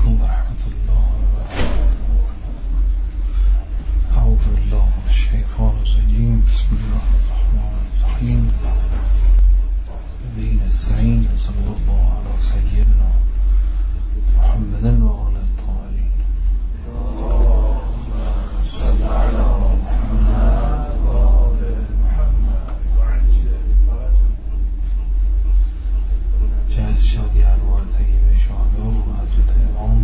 عليكم ورحمة الله وبركاته. أعوذ بالله من الشيطان الرجيم. بسم الله الرحمن الرحيم. به نستعين. صلى الله على سيدنا محمد وعلى الطاهرين. اللهم صل على محمد وعلى محمد جهت شادی ارواح طیب شهدا و حضرت امام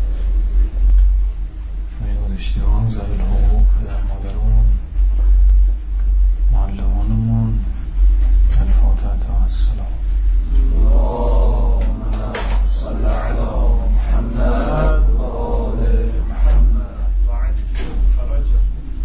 میوان اشتیان ذوی الحقوق پدر مادرمون معلمانمون الفاتحه و السلام. اللهم صل على محمد وآل محمد وعجل فرجه.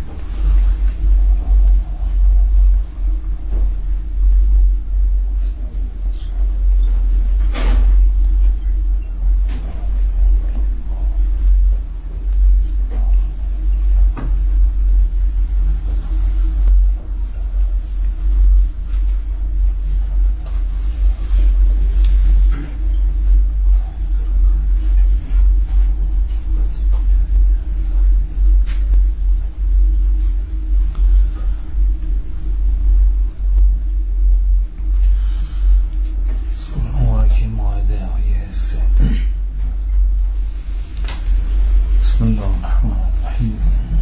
بسم الله الرحمن الرحيم.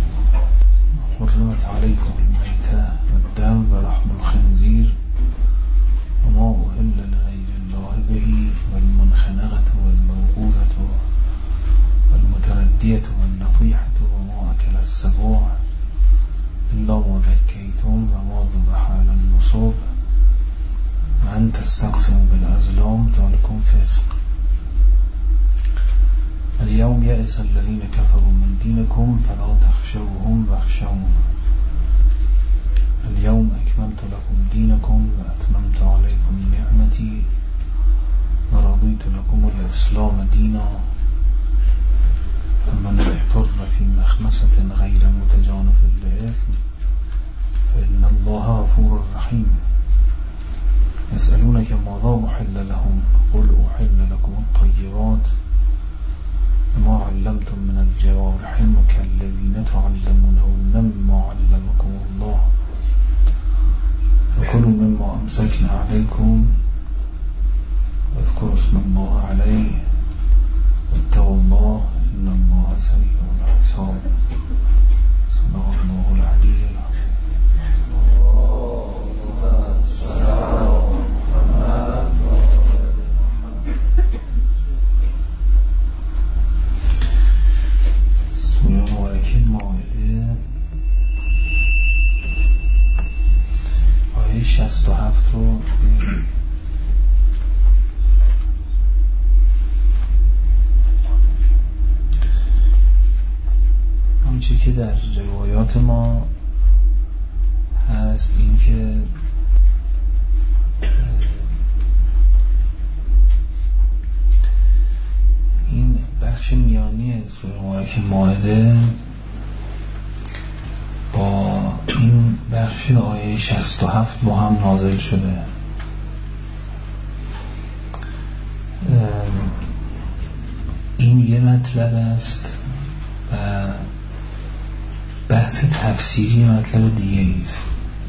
حرمت عليكم الميتة والدم ولحم الخنزير وما أهل لغير الله به والمنخنقة والموقوذة والمتردية والنطيحة وما أكل السبوع إلا ما ذكيتم وما ذبح على النصب وأن تستقسموا بالأزلام ذلكم فسق. اليوم يئس الذين كفروا من دينكم فلا تخشوهم واخشون. اليوم أكملت لكم دينكم وأتممت عليكم نعمتي ورضيت لكم الإسلام دينا. فمن اضطر في مخمصة غير متجانف لإثم فإن الله غفور رحيم. يسألونك ماذا أحل لهم قل أحل لكم الطيبات ما علمتم من الجوارح المكلبين تعلمونهن مما علمكم الله فكلوا مما أمسكنا عليكم واذكروا اسم الله عليه واتقوا الله إن الله سريع الحساب. صدق الله العلي العظيم. مبارکه مائده آیه 67 رو آنچه که در روایات ما هست این که این بخش میانی سوره مبارکه مائده با این بخش آیه 67 با هم نازل شده. این یه مطلب است و بحث تفسیری مطلب دیگه است.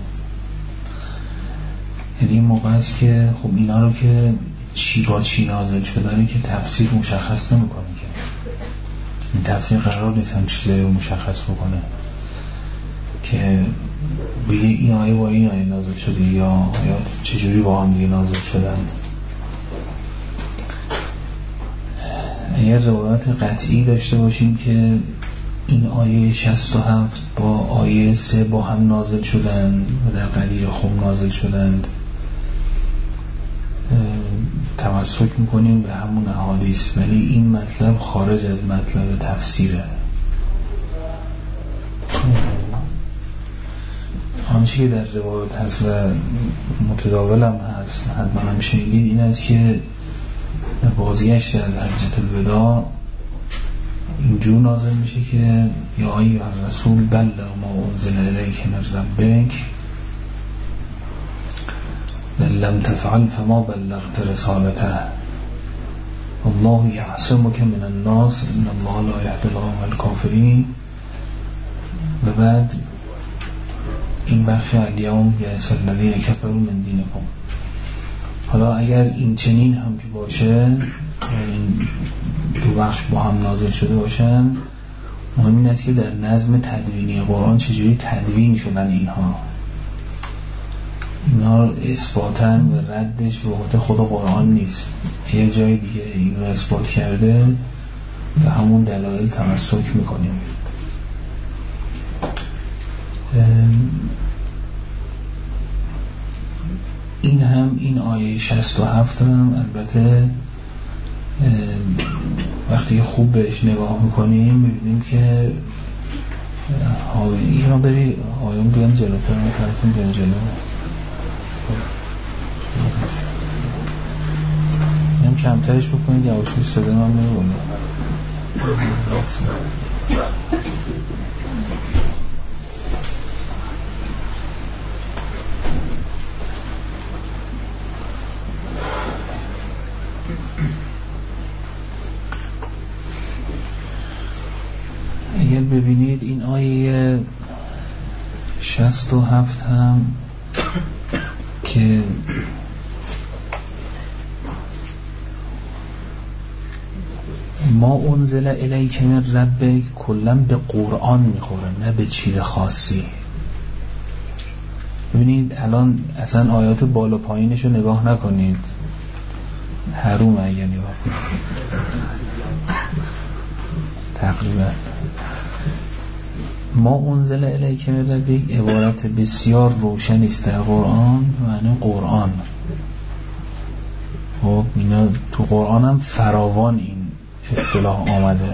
یعنی این موقع است که خب اینا رو که چی با چی نازل شده که تفسیر مشخص نمیکنه که این تفسیر قرار نیست هم چیزایی رو مشخص بکنه که بگه این آیه با این آیه نازل شده یا چجوری با هم دیگه نازل شدند. اگر روایات قطعی داشته باشیم که این آیه 67 با آیه 3 با هم نازل شدند و در قدیر خم نازل شدند تمسک میکنیم به همون احادیث، ولی این مطلب خارج از مطلب تفسیره. آنچه که در روایات هست و متداول هم هست حتما هم شنیدید این است که بازگشت از حجت الوداع اینجور نازل میشه که یا ایها الرسول بلغ ما انزل الیک من ربک و لم تفعل فما بلغت رسالته و الله یعصمک من الناس ان الله لا یهدی القوم الکافرین. و بعد این بخش الیوم یئس الذین کفروا من دینکم. حالا اگر این چنین هم که باشه، این دو بخش با هم نازل شده باشن، مهم این است که در نظم تدوینی قرآن چجوری تدوین شدن اینها اثباتاً و ردش به عهده خود قرآن نیست. یه جای دیگه این رو اثبات کرده و همون دلایل تمسک میکنیم. این هم این آیه 67 هم البته وقتی خوب بهش نگاه میکنیم میبینیم که این رو بری آیون بیان جلوتر ما طرفون بیان جلو. اینم کمترش بکنید یواشی صدا من میره بالا. اگر ببینید این آیه 67 هم که ما انزل الیک من ربک کلا به قرآن میخوره، نه به چیز خاصی. ببینید الان اصلا آیات بالا پایینش رو نگاه نکنید، حروم اگه نگاه کنید تقریبا. ما انزل الیک من ربک عبارت بسیار روشنی است در قرآن، معنی قرآن. خب اینا تو قرآن هم فراوان این اصطلاح آمده.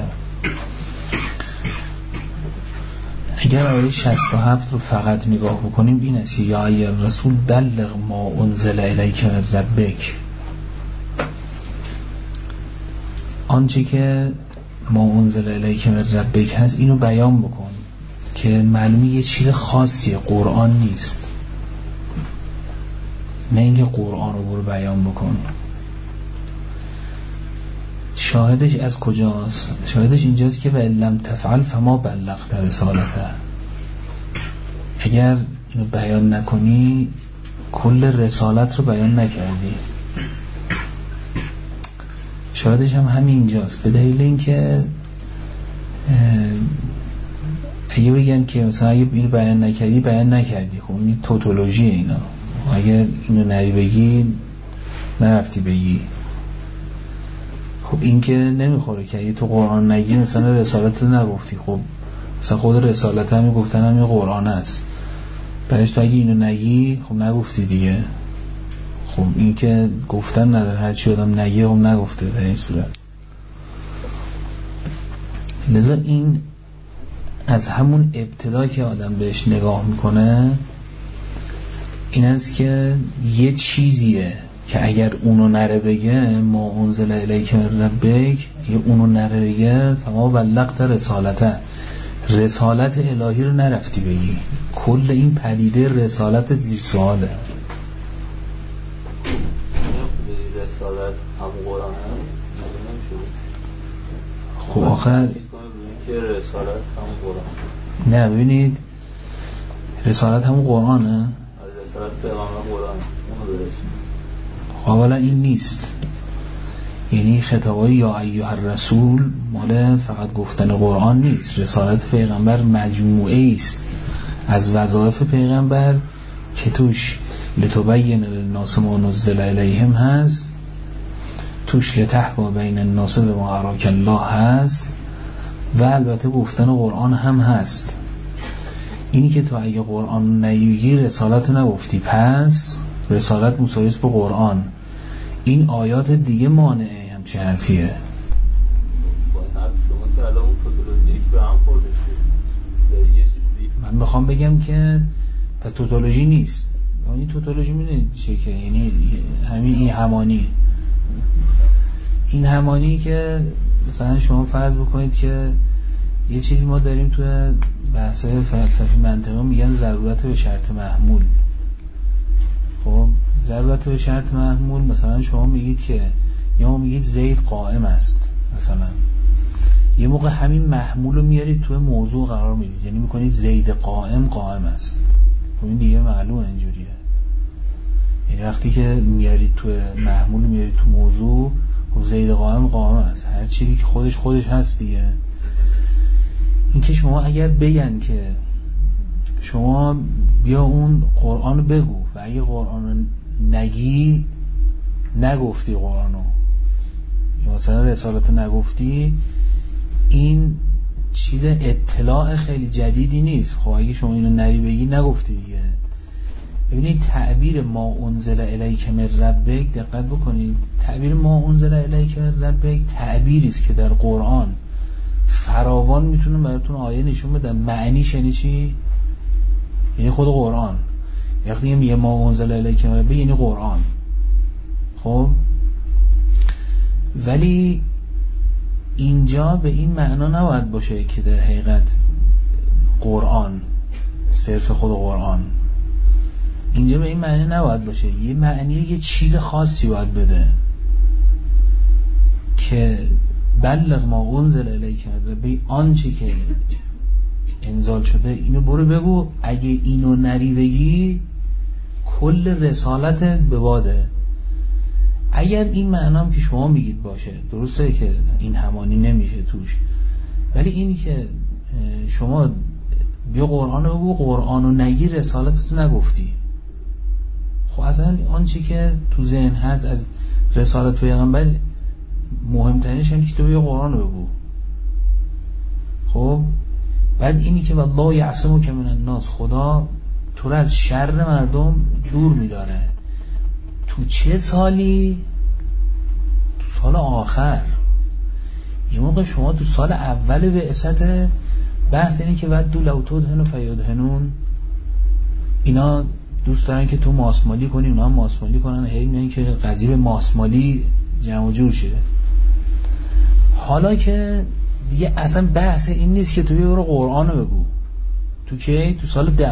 اگر آیه 67 رو فقط نگاه بکنیم این است: یا ای رسول بلغ ما انزل الیک من ربک. آنچه که ما انزل الیک من ربک هست اینو بیان بکن، که معلومی یه چیز خاصیه، قرآن نیست. نه اینکه قرآن رو برو بیان بکن. شاهدش از کجاست؟ شاهدش اینجاست که وَإِن لَمْ تَفْعَلْ فَمَا بَلَّغْتَ رِسَالَتَهُ. اگر اینو بیان نکنی کل رسالت رو بیان نکردی. شاهدش هم همین اینجاست، به دلیل اینکه اگه بگن که مثلا اگه اینو بیان نکردی بیان نکردی، خب این توتولوژی اینا. اگه اینو نری بگی نرفتی بگی. خب این که نمیخوره که اگه تو قرآن نگی مثلا رسالت رو نگفتی. خب مثلا خود رسالت هم گفتن هم یه قرآن است، بعدش تو اگه اینو نگی خب نگفتی دیگه. خب این که گفتن نداره، هرچی آدم نگی خب نگفته به این صورت. لذا این از همون ابتدا که آدم بهش نگاه میکنه این است که یه چیزیه که اگر اونو نره بگه ما انزل الیک من ربک، اگه اونو نره بگه فما بلغت رسالته، رسالت الهی رو نرفتی بگی. کل این پدیده رسالت زیر سواله. رسالت هم قرآن هم خب آخر که رسالت هم قرآن. نه ببینید رسالت هم قرآنه، رسالت پیغمبر قرآن اونو برسون. خب اولا این نیست، یعنی خطابای یا ایها الرسول مال فقط گفتن قرآن نیست. رسالت پیغمبر مجموعه است از وظایف پیغمبر که توش لتبین للناس ما نزل الیهم هست، توش لتحکم بین الناس بما اراک الله هست، و البته گفتن قرآن هم هست. اینی که تو اگه قرآن نگی رسالت نگفتی، پس رسالت مساوی است با قرآن. این آیات دیگه مانعه همچه حرفیه. با این حرف شما که الان اون توتولوژیک به هم خورده شد. من بخوام بگم که پس توتولوژی نیست. این توتولوژی میدونید چیه که یعنی همین این همانی. این همانی که مثلا شما فرض بکنید که یه چیزی ما داریم تو بحث‌های فلسفی منطقی میگن ضرورت به شرط محمول. خب ضرورت به شرط محمول مثلا شما میگید که یا ما میگید زید قائم است مثلا، یه موقع همین محمول رو میارید توی موضوع قرار میدید، یعنی میکنید زید قائم قائم است. این دیگه معلومه اینجوریه، یعنی وقتی که میارید توی محمول میارید تو موضوع، خب زید قائم قائم است، هر چیزی که خودش هست دیگه. این که شما اگر بگن که شما بیا اون قرآن بگو و اگه قرآن نگی نگفتی قرآنو، یا مثلا رسالتو نگفتی، این چیز اطلاع خیلی جدیدی نیست. خب اگه شما اینو نری بگی نگفتی دیگه. ببینید تعبیر ما انزل الیک من ربک، دقت بکنید، تعبیر ما انزل الیک من ربک تعبیری است که در قرآن فراوان میتونم براتون آیه نشون بدم معنیش یعنی چی، یعنی خود قرآن. وقتی میگه ما انزل الیک من ربک یعنی قرآن. خب ولی اینجا به این معنا نباید باشه که در حقیقت قرآن صرف خود قرآن، اینجا به این معنی نباید باشه. یه معنی یه چیز خاصی باید بده که بلغ ما انزل الیک به آنچه که انزال شده اینو برو بگو، اگه اینو نری بگی کل رسالتت به باده. اگر این معنام که شما میگید باشه، درسته که این همانی نمیشه توش، ولی اینی که شما بیا قرآن رو بگو، قرآن رو نگی رسالتت نگفتی، خب اصلا آنچه که تو ذهن هست از رسالت پیغمبر مهمترینش اینه که تو بیا قرآن رو بگو. خب بعد اینی که والله یعصمک من الناس، خدا تو رو از شر مردم دور میداره. تو چه سالی؟ تو سال آخر. یه موقع شما تو سال اول بعثت بحث اینه که ودوا لو تدهنوا فیدهنون، اینا دوست دارن که تو ماسمالی کنی، اونا هم ماسمالی کنن، هی میگن که قضیه به ماسمالی جمع جور شه. حالا که دیگه اصلا بحث این نیست که تو برو قرآن رو بگو. تو کی؟ تو سال 10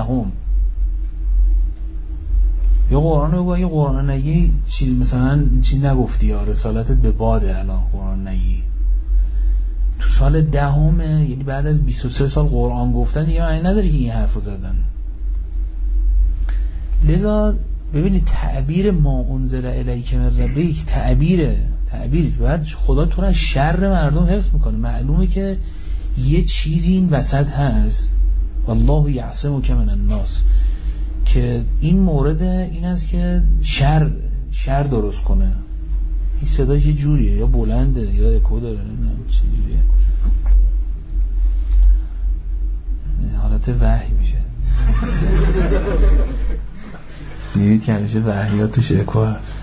یا قرآن رو بگو، یا قرآن نگی چی مثلا چی نگفتی یا رسالتت به باده. الان قرآن نگی تو سال 10، یعنی بعد از 23 سال قرآن گفتن دیگه معنی نداره که این حرفو زدن. لذا ببینید تعبیر ما انزل الیک من ربک تعبیری بعد خدا تو رو از شر مردم حفظ میکنه. معلومه که یه چیزی این وسط هست، والله یعصمک من الناس، که این مورد این است که شر درست کنه. این صداش یه جوریه، یا بلنده یا اکو داره، نمیدونم چه جوریه، حالت وحی میشه. نیدید که همیشه وحیات توش اکو هست.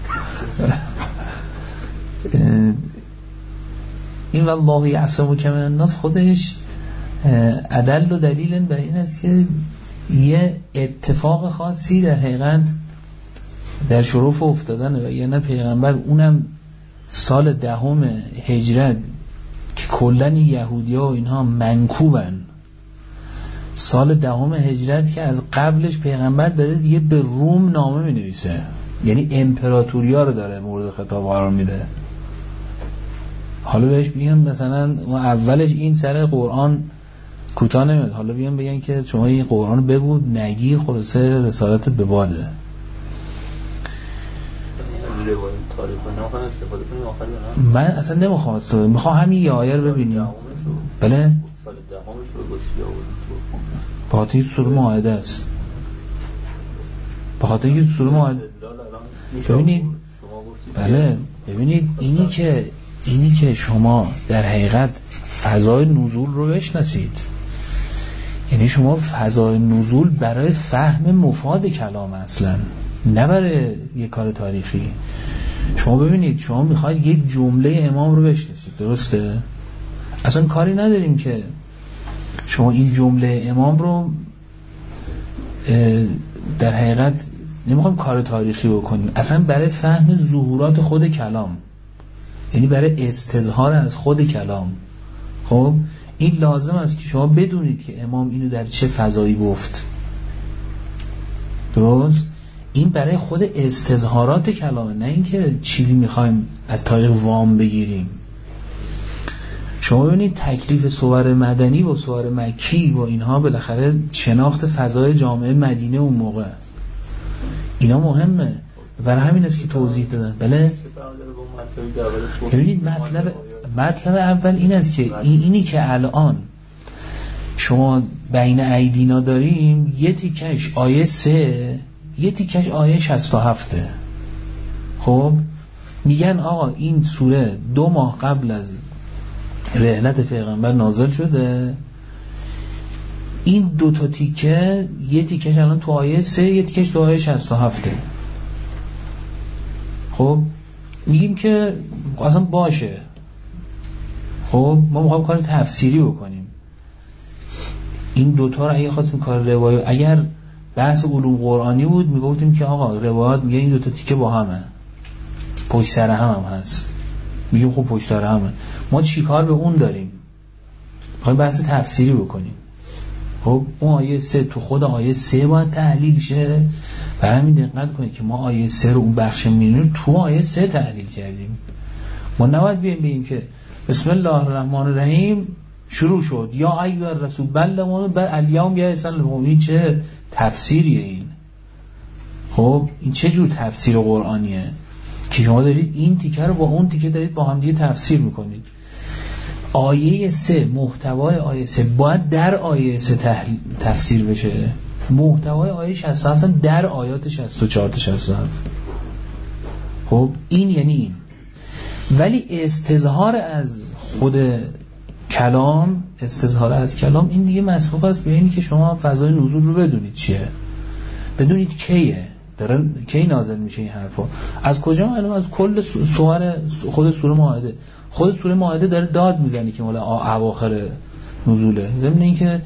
این والله یعصمک من الناس خودش عدل و دلیل بر این است که یه اتفاق خاصی در حقیقت در شرف افتادن و یعنی پیغمبر، اونم سال 10 هجرت که کلن یهودی ها و اینها منکوبن، سال 10 هجرت که از قبلش پیغمبر داره دیگه به روم نامه می نویسه، یعنی امپراتوریا رو داره مورد خطاب قرار میده. حالا بهش میگم مثلا اولش این سر قرآن کوتاه نمیاد، حالا بیان بگن که شما این قرآن رو بگو نگی خلاصه رسالت به باده. من اصلا نمیخوام استفاده، میخوام همین یه آیه رو ببینیم. بله سال 10 رو به خاطر اینکه سوره مائده است، به خاطر اینکه سوره مائده ببینید. بله ببینید اینی که شما در حقیقت فضای نزول رو بشناسید، یعنی شما فضای نزول برای فهم مفاد کلام اصلا، نه برای یک کار تاریخی. شما ببینید شما میخواید یک جمله امام رو بشناسید، درسته؟ اصلا کاری نداریم که شما این جمله امام رو در حقیقت نمیخوایم کار تاریخی بکنیم، اصلا برای فهم ظهورات خود کلام، یعنی برای استظهار از خود کلام. خب این لازم است که شما بدونید که امام اینو در چه فضایی گفت. درست؟ این برای خود استظهارات کلامه، نه اینکه چیزی میخوایم از طریق وام بگیریم. شما ببینید تکلیف صور مدنی و صور مکی و اینها بالاخره شناخت فضای جامعه مدینه اون موقع اینا مهمه، برای همین است که توضیح دادن. بله ببینید مطلب اول این است که اینی که الان شما بین ایدینا داریم یه تیکش آیه 3 یه تیکش آیه 67. خب میگن آقا این سوره 2 ماه قبل از رحلت پیغمبر نازل شده، این 2 تا تیکه یه تیکش الان تو آیه 3 یه تیکش تو آیه 67. خب میگیم که اصلا باشه، خب ما میخوایم کار تفسیری بکنیم. این 2 تا رو اگه خواستیم کار روایت، اگر بحث علوم قرآنی بود میگفتیم که آقا روایات میگه این 2 تا تیکه با همه، پشت سر هم هست، میگیم خب پشت سر همه، ما چی کار به اون داریم؟ میخوایم بحث تفسیری بکنیم. خب اون آیه 3 تو خود آیه 3 باید تحلیل شه. برای همین دقت کنید که ما آیه 3 رو اون بخش می‌بینیم تو آیه 3 تحلیل کردیم. ما نباید بگیم که بسم الله الرحمن الرحیم شروع شد یا ایها الرسول بلغوا الیوم یأسن المؤمنین. چه تفسیریه این؟ خب این چه جور تفسیر قرآنیه که شما دارید این تیکه رو با اون تیکه دارید با هم دیگه تفسیر میکنید؟ آیه 3 محتوای آیه 3 باید در آیه 3 تفسیر بشه، محتوای آیه 67 در آیات 64 تا 67. خب این یعنی این. ولی استظهار از خود کلام، استظهار از کلام این دیگه مسبوق است به اینی که شما فضای نزول رو بدونید چیه، بدونید کیه، داره کی نازل میشه این حرفا، از کجا معلوم؟ از کل سور خود سوره مائده. خود سوره مائده داره داد میزنه که مال اواخر نزوله، ضمن اینکه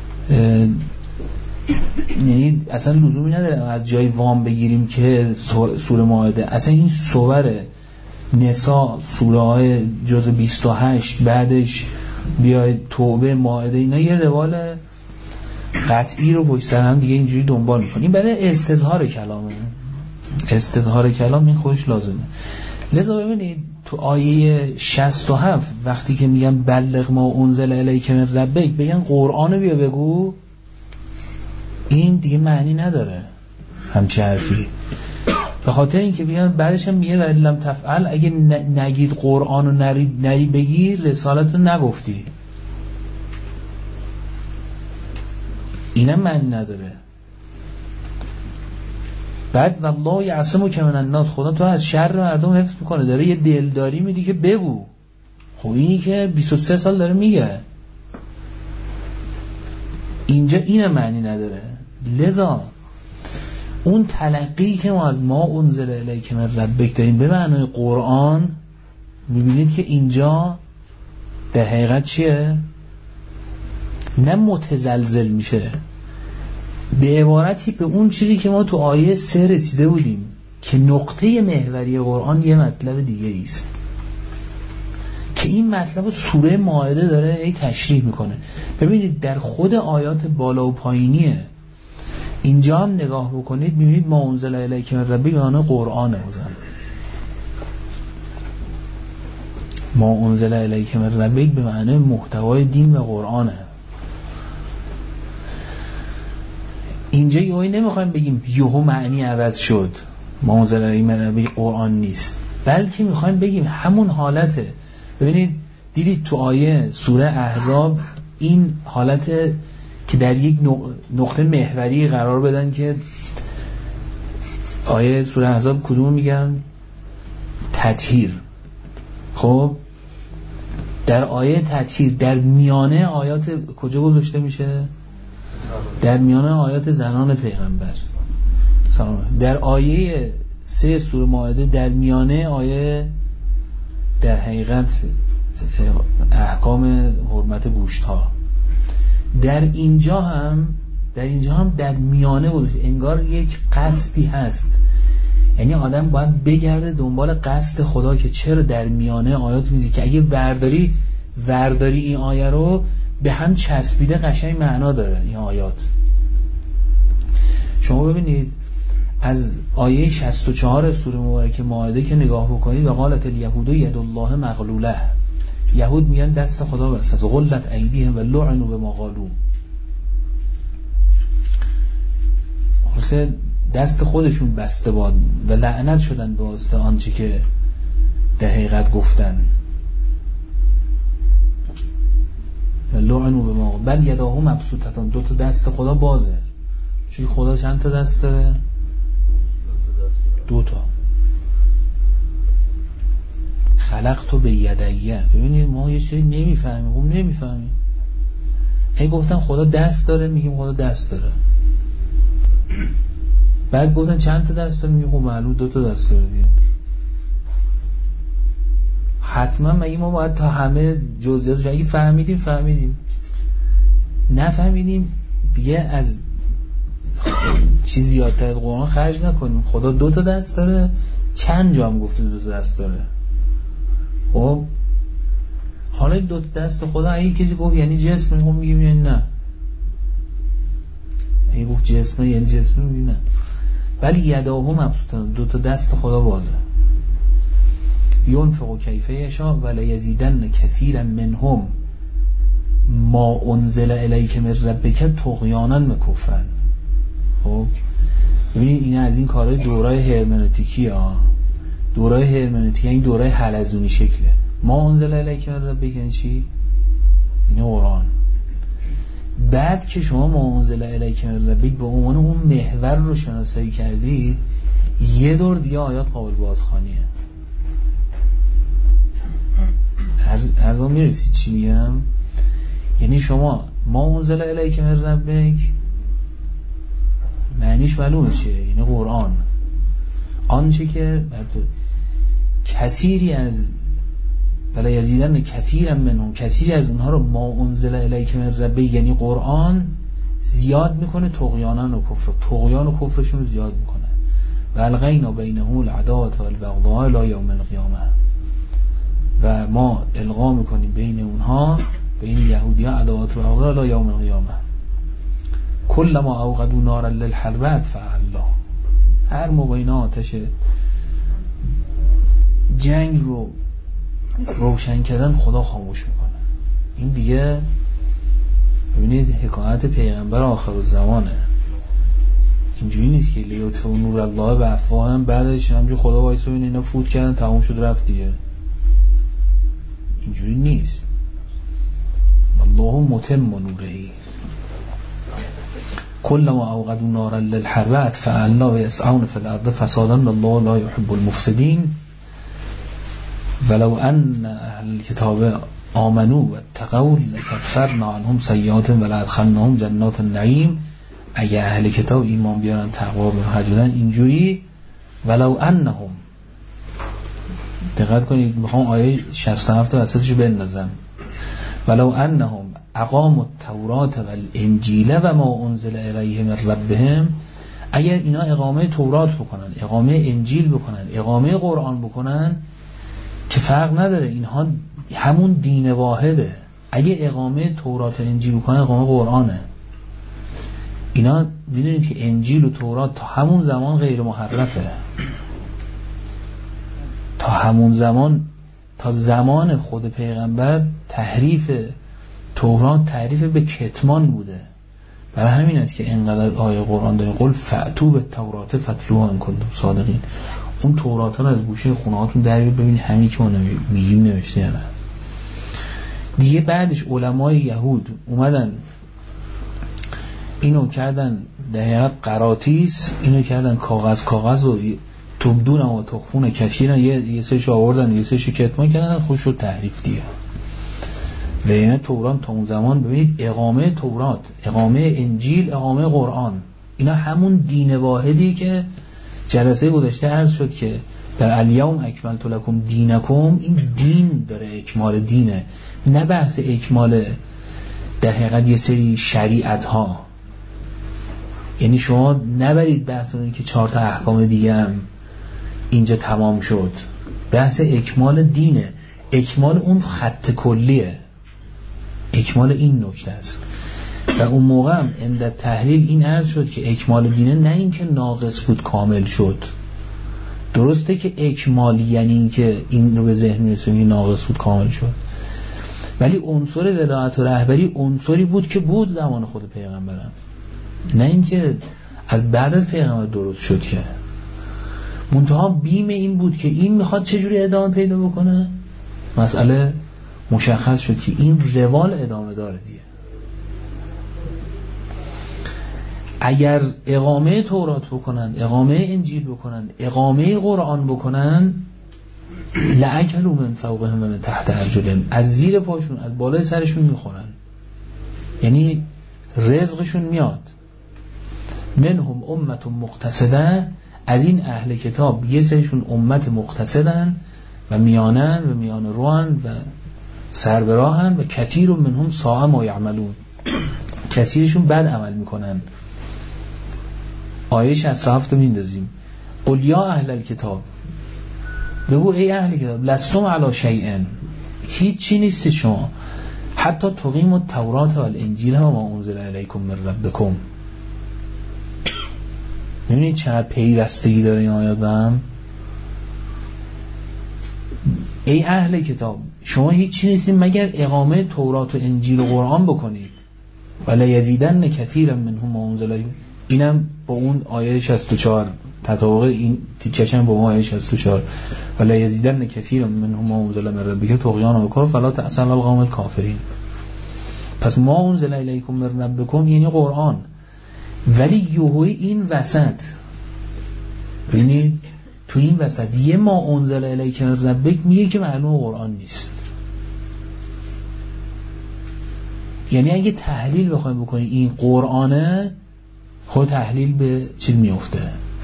یعنی اصلا لزومی نداره از جای وام بگیریم که سوره مائده، اصلا این سور نساء، سوره های جز 28 بعدش بیاید توبه، مائده، اینا یه روال قطعی رو پشت سر هم دیگه اینجوری دنبال میکنیم. برای استظهار کلامه، استظهار کلام این خودش لازمه. لذا ببینید تو آیه 67 وقتی که میگن بلغ ما انزل الیک من ربک، بگن قرآن بیا بگو، این دیگه معنی نداره همچه حرفی. به خاطر اینکه بگن بعدش هم میگه ولی لم تفعل، اگه نگید قرآن رو نری بگیر رسالت رو نگفتی، اینم معنی نداره. بعد والله یعصمک من الناس، خدا تو از شر مردم حفظ میکنه، داره یه دلداری میدی که بگو. خب اینی که 23 سال داره میگه، اینجا اینم معنی نداره. لذا اون تلقی که ما از ما انزل الیک من ربک داریم به معنای قرآن، میبینید که اینجا در حقیقت چیه؟ نه متزلزل میشه، به عبارتی به اون چیزی که ما تو آیه 3 رسیده بودیم که نقطه محوری قرآن یه مطلب دیگه است، که این مطلب سوره مائده داره ای تشریح میکنه. ببینید در خود آیات بالا و پایینیه، اینجا هم نگاه بکنید میبینید ما انزل الیک من ربک به معنای قرآنه. ما انزل الیک من ربک به معنای محتوای دین و قرآنه. اینجا یهویی نمیخوایم بگیم یهو معنی عوض شد ما انزل الیک من ربک قرآن نیست، بلکه میخوایم بگیم همون حالته. ببینید دیدید تو آیه سوره احزاب این حالت که در یک نقطه محوری قرار بدن که آیه سوره احزاب کدوم میگن؟ تطهیر. خب در آیه تطهیر در میانه آیات کجا گذاشته میشه؟ در میانه آیات زنان پیغمبر سلام. در آیه 3 سوره مائده در میانه آیه در حقیقت احکام حرمت گوشت ها. در اینجا هم در میانه بود، انگار یک قصدی هست، یعنی آدم باید بگرده دنبال قصد خدا که چرا در میانه آیات میزی که اگه ورداری این آیه رو به هم چسبیده قشنگ معنا داره این آیات. شما ببینید از آیه 64 سوره مبارکه مائده که نگاه بکنید، و قالت الیهود ید الله مغلوله، یهود میگن دست خدا بسته است، غلت ایدیهم و لعنوا بما قالوا، خلاصه دست خودشون بسته باد و لعنت شدن به واسطه آنچه که در حقیقت گفتن. و لعنوا بما قالوا بل یداه مبسوطتان، دو تا دست خدا بازه. چون خدا چند تا دست داره؟ دو تا. خلقت به یدیه. ببینید ما یه چیزی نمیفهمیم. خب نمیفهمیم. هی گفتن خدا دست داره، میگیم خدا دست داره. بعد گفتن چند تا دست داره، میگیم خب معلوم دو تا دست داره دیگه. حتما مگه ما باید تا همه جزئیاتش اگه فهمیدیم نفهمیدیم دیگه از چیز زیادتر از قرآن خرج نکنیم. خدا دو تا دست داره، چند جا هم گفته دو تا دست داره. خب حالا دو تا دست خدا اگه کسی گفت یعنی جسم، خب میگیم یعنی نه. اگه گفت جسم یعنی جسم، میگیم نه. ولی یداه مبسوطان، دو تا دست خدا بازه. ينفق کیف یشاء ولا یزیدن کثیرا منهم ما انزل الیک من ربک طغیانا و کفرا. خب ببینید این از این کارهای دورای هرمنوتیکی دورای هرمنوتیکی این دورای حلزونی شکله. ما انزل الیک من ربک یعنی چی؟ این قرآن. بعد که شما ما انزل الیک من ربک به عنوان اون محور رو شناسایی کردید، یه دور دیگه آیات قابل بازخوانیه. ارزان میرسید چی میگم؟ یعنی شما ما انزل الیک من ربک معنیش معلومه چیه؟ یعنی قرآن. آنچه که کثیری از ولا یزیدن کثیرا منهم، کثیری از اونها رو ما انزل الیک من ربک یعنی قرآن زیاد میکنه، طغیانا و کفر، طغیان و کفرشون رو زیاد میکنه. و القینا بینهم العداوة والبغضاء الی یوم القیامه، و ما القا میکنیم بین اونها، بین یهودی‌ها عداوت و بغضاء الی یوم القیامه. کل ما اوقدوا نارا للحرب اطفأ الله، هر موقع اینا آتش جنگ رو روشن کردن خدا خاموش میکنه. این دیگه ببینید حکایت پیغمبر آخر الزمانه. اینجوری نیست که لیطفئوا نور الله بافواههم بعدش همونجوری خدا وایسه ببین اینا فوت کردن تموم شد رفت دیگه. اینجوری نیست. الله متم نوره. کل ما اوقدوا نارا للحرب اطفأ الله و یسعون فی الارض فسادا والله لا يحب المفسدین ولو ان اهل الكتاب آمنوا واتقوا لکفرنا عنهم سیئاتهم ولادخلناهم جنات النعیم. اگه اهل کتاب ایمان بیارن تقوا بردن اینجوری ولو انهم، دقت کنید میخوام آیه 67 وسطش بندازم، ولو انهم اقاموا التوراة والانجیل و ما انزل الیهم من ربهم، اگر اینا اقامه تورات بکنن، اقامه انجیل بکنن، اقامه قرآن بکنن، که فرق نداره، اینها همون دین واحده. اگه اقامه تورات و انجیل بکنن اقامه قرآنه. اینا میدونید که انجیل و تورات تا همون زمان غیر محرفه، تا همون زمان، تا زمان خود پیغمبر تحریف تورات تحریف به کتمان بوده. برای همین است که اینقدر آیه قرآن داره قل فأتوا بالتوراة فاتلوها ان کنتم صادقین. اون تورات ها رو از گوشه خونه هاتون در بیارید ببینید همین که اون میگیم نوشته یا نه. دیگه بعدش علمای یهود اومدن اینو کردن در حقیقت قراطیس، اینو کردن کاغذ و تبدون و تخفون کثیرا، یه سرش آوردن یه سرش کتمان کردن، خوش شد تحریف دیگه. و این تورات تا اون زمان ببینید اقامه تورات، اقامه انجیل، اقامه قرآن، اینا همون دین واحدی که جلسه گذشته عرض شد که در الیوم اکملت لکم دینکم، این دین داره، اکمال دینه، نه بحث اکمال در حقیقت یه سری شریعت ها. یعنی شما نبرید بحث اون که 4 تا احکام دیگه هم اینجا تمام شد. بحث اکمال دینه، اکمال اون خط کلیه، اکمال این نکته است. و اون موقع هم عند تحلیل این عرض شد که اکمال دینه نه این که ناقص بود کامل شد. درسته که اکمالی یعنی این که این رو به ذهن میرسونی ناقص بود کامل شد، ولی عنصر ولایت و رهبری عنصری بود که بود زمان خود پیغمبرم، نه این که از بعد از پیغمبر درست شد. که منتها بیم این بود که این میخواد چجوری ادامه پیدا بکنه. مسئله مشخص شد که این روال ادامه داره دیگه. اگر اقامه تورات بکنن، اقامه انجیل بکنن، اقامه قرآن بکنن، لأکلوا من فوقهم و من تحت ارجلهم، از زیر پاشون از بالای سرشون میخورن، یعنی رزقشون میاد. منهم امت مقتصده، از این اهل کتاب یه سرشون امت مقتصدن و میانن و میان روان و سربراهن و کثیر منهم ساء ما یعملون، کثیرشون بد عمل میکنن. آیه 67 رو میندازیم. قل یا اهل الکتاب، بگو ای اهل کتاب، لستم علی شیء، هیچ چی نیست شما، حتی تقیموا التوراة والانجیل و ما انزل الیکم من ربکم. میبینید چقدر پیوستگی داره این آیات به هم. ای اهل کتاب، شما هیچ چی نیستید مگر اقامه تورات و انجیل و قرآن بکنید. ولا یزیدن کثیرا منهم ما انزل الیکم، اینم با اون آیه 64 تطابق، این تیکشن با اون آیه 64 ولا یزیدن کثیرا منهم ما انزل من ربک طغیانا و کفر فلا تأس علی القوم الکافرین. پس ما انزل الیکم من ربکم یعنی قرآن، ولی یهوی این وسط ببینید تو این وسط یه ما انزل الیک من ربک میگه که معلوم قرآن نیست. یعنی اگه تحلیل بخوایم بکنی این قرآنه، خود تحلیل به چی میفته؟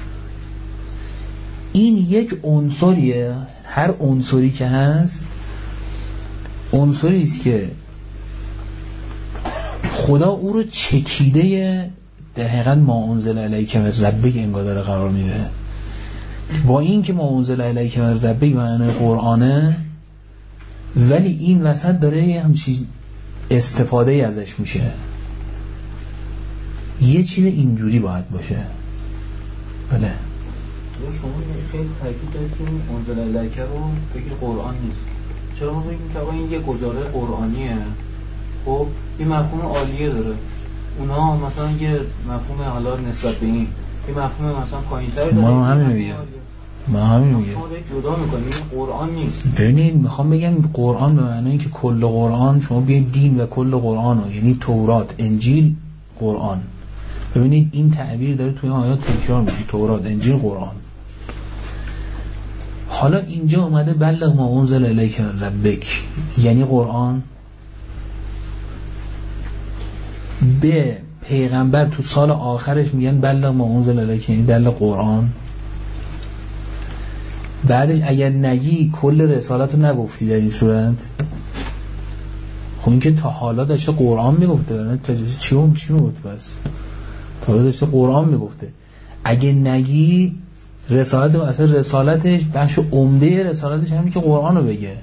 این یک عنصریه، هر عنصری که هست عنصری است که خدا او رو چکیده در حقیقت ما انزل الیک من ربک انگار داره قرار میده. با این که ما انزل الیک من ربک معنی قرآنه، ولی این وسط داره همچین استفاده ازش میشه. یه چیز اینجوری باید باشه. بله شما خیلی تاکید دارید که این انزل الیک رو بگید قرآن نیست. چرا ما میگیم که این یه گزاره قرآنیه؟ خب این مفهوم عالیه داره، اونا مثلا یه مفهوم حالا نسبت به این یه مفهوم مثلا پایین‌تر داره. ما همین میگیم، ما همین میگیم شما جدا می‌کنید این قرآن نیست. ببینید میخوام بگم قرآن به معنی اینکه کل قرآن، شما بیاید دین و کل قرآن رو، یعنی تورات، انجیل، قرآن. ببینید این تعبیر داره توی آیات تکرار میشه، تورات، انجیل، قرآن. حالا اینجا اومده بلغ ما انزل الیک من ربک یعنی قرآن. به پیغمبر تو سال آخرش میگن بلغ ما انزل الیک یعنی بلغ قرآن. بعدش اگر نگی کل رسالت رو نگفتی در این صورت. خب این که تا حالا داشته قرآن میگفته، برای تجویز چی میگفته؟ بس تا حالا داشته قرآن میگفته. اگه نگی رسالت، اصلا رسالتش بخش عمده رسالتش همین که قرآن رو بگه.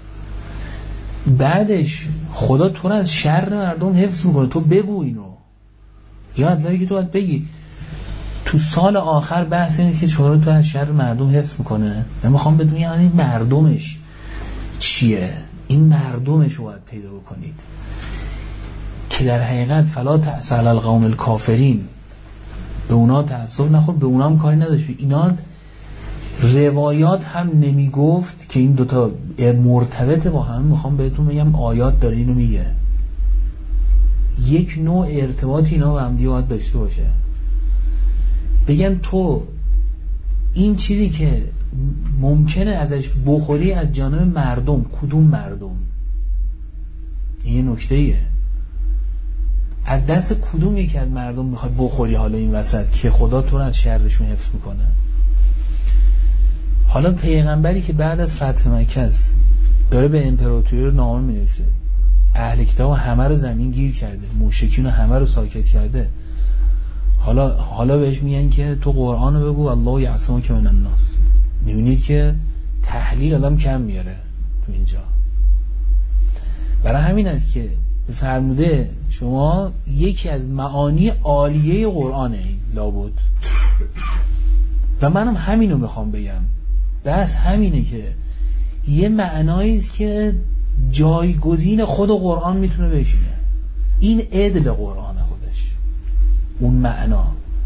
بعدش خدا تو رو از شر مردم حفظ میکنه، تو بگو اینو. یا مطلبی که تو باید بگی تو سال آخر بحث اینه که چرا تو از شر مردم حفظ میکنه. من میخوام بدونم یعنی مردمش چیه، این مردمش رو باید پیدا بکنید که در حقیقت فلا تأس علی القوم الکافرین، به اونا تأسف نخور، به اونا هم کاری نداشت. اینا روایات هم نمیگفت که این دوتا مرتبط با هم. میخوام بهتون بگم آیات داره اینو میگه، یک نوع ارتباط اینا با هم دیگه باید داشته باشه. بگن تو این چیزی که ممکنه ازش بخوری از جانب مردم، کدوم مردم؟ این نکته ایه، از دست کدوم یکی از مردم میخوای بخوری حالا این وسط که خدا تو رو از شرشون حفظ میکنه؟ حالا پیغمبری که بعد از فتح مکه است داره به امپراتوری نامه مینویسه، اهل کتاب همه رو زمین گیر کرده، مشرکین همه رو ساکت کرده، حالا بهش میگن که تو قرآن رو بگو الله یعصمک من الناس. میبینید که تحلیل آدم کم میاره تو اینجا. برای همین است که فرموده شما یکی از معانی عالیه قرآنه لابد، و منم همینو میخوام بگم. بس همینه که یه معنایی است که جایگزین خود قرآن میتونه بشینه. این عدل قرآن خودش، اون معنا.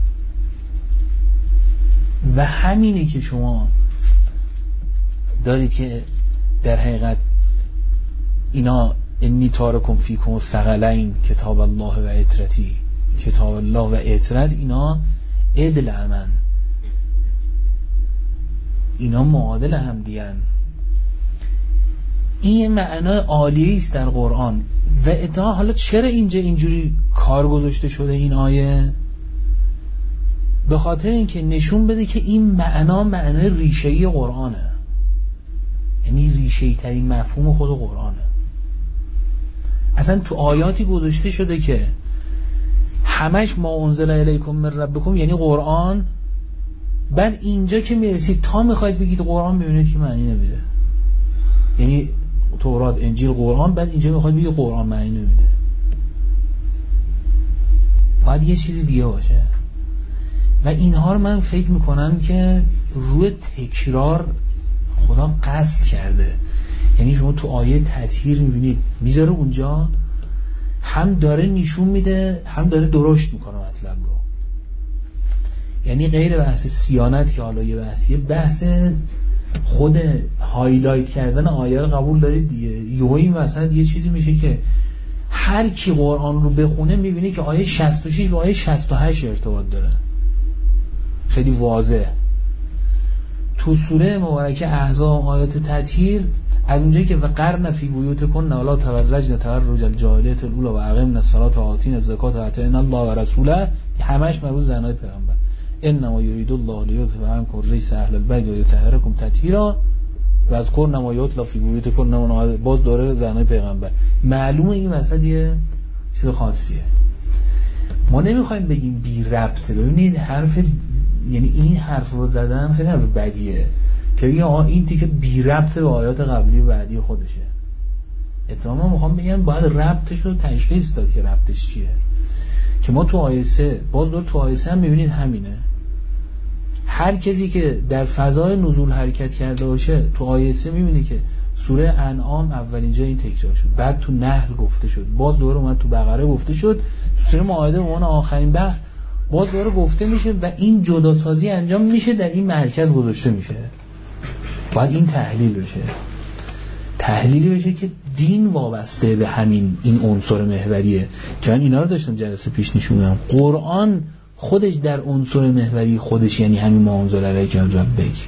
و همینه که شما دارید که در حقیقت اینا انی تارکم فیکم الثقلین کتاب الله و عترتی، کتاب الله و عترت، اینا عدل همن، اینا معادل هم دیگن. این معنای عالیه است در قرآن. و ادعا حالا چرا اینجا اینجوری کار گذاشته شده این آیه؟ به خاطر اینکه نشون بده که این معنا معنای ریشه‌ای قرآنه، یعنی ریشه‌ای ترین مفهوم خود قرآنه. اصلا تو آیاتی گذاشته شده که همش ما انزل الیکم من ربکم یعنی قرآن، بعد اینجا که میرسید تا میخواید بگید قرآن میبینید که معنی نمیده، یعنی تورات انجیل قرآن، بعد اینجا میخواید بگید قرآن معنی نمیده، باید یه چیزی دیگه باشه. و اینها رو من فکر میکنم که روی تکرار خدا قصد کرده. یعنی شما تو آیه تطهیر میبینید میذاره اونجا، هم داره نشون میده هم داره درشت میکنه مطلب رو. یعنی غیر بحث صیانت که حالا یه بحثیه، بحث خود هایلایت کردن آیه رو قبول دارید دیگه. یوهی مثلا یه چیزی میشه که هر کی قرآن رو بخونه میبینه که آیه 66 و آیه 68 ارتباط داره، خیلی واضح. تو سوره مبارکه احزاب آیات تطهیر از اونجایی که وقرن فی بیوتکن ولا تبرجن تبرج الجاهلیة الاولی و اقمنا الصلاة و آتینا الزکاة و اطعنا الله و رسوله، همش مربوط زنای پیغمبر. انما یرید الله لیذهب عنکم الرجس اهل البیت و یطهرکم تطهیرا و اذکرن ما یتلی فی بیوتکن، باز داره زنای پیغمبر. معلومه این وسط یه چیز خاصیه. ما نمیخوایم بگیم بی ربطه. ببینید حرف، یعنی این حرف رو زدن خیلی حرف بدیه که بگیم این دیگه بی ربطه به آیات قبلی و بعدی خودشه. اتفاقا میخوام بگم باید ربطش رو تشخیص داد که ربطش چیه. که ما تو آیه 3 باز دور تو آیه 3 هم میبینید همینه. هر کسی که در فضای نزول حرکت کرده باشه تو آیه 3 میبینی که سوره انعام اولین جا این تکرار شد، بعد تو نحل گفته شد، باز دوباره اومد تو بقره گفته شد، تو سوره مائده اون آخرین بخش باز دوباره گفته میشه و این جداسازی انجام میشه، در این مرکز گذاشته میشه. باید این تحلیل بشه، تحلیلی بشه که دین وابسته به همین این عنصر محوریه که من اینا رو داشتم جلسه پیش نشون دادم. قرآن خودش در عنصر محوری خودش یعنی همین ما انزل الیک من ربک،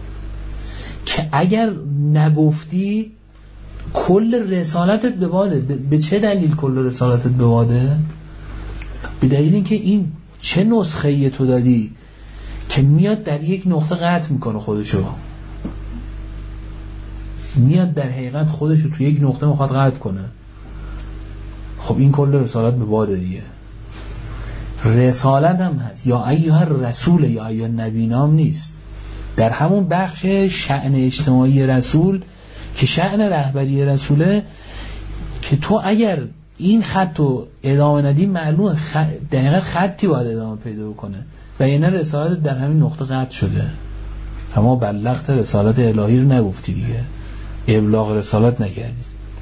که اگر نگفتی کل رسالتت به باده. به چه دلیل کل رسالتت به باده؟ به دلیل اینکه این چه نسخه‌ای تو دادی که میاد در یک نقطه قطع میکنه خودشو، میاد در حقیقت خودشو تو یک نقطه میخواد قطع کنه. خب این کل رسالت به باده دیگه. رسالت هم هست، یا ایها رسول یا ایها نبی نام نیست. در همون بخش شأن اجتماعی رسول که شأن رهبری رسوله، که تو اگر این خط رو ادامه ندی معلومه دقیقا خطی باید ادامه پیدا کنه و یعنی رسالت در همین نقطه قطع شده. اما بلغت رسالت الهی رو نگفتی دیگه، ابلاغ رسالت نکردی.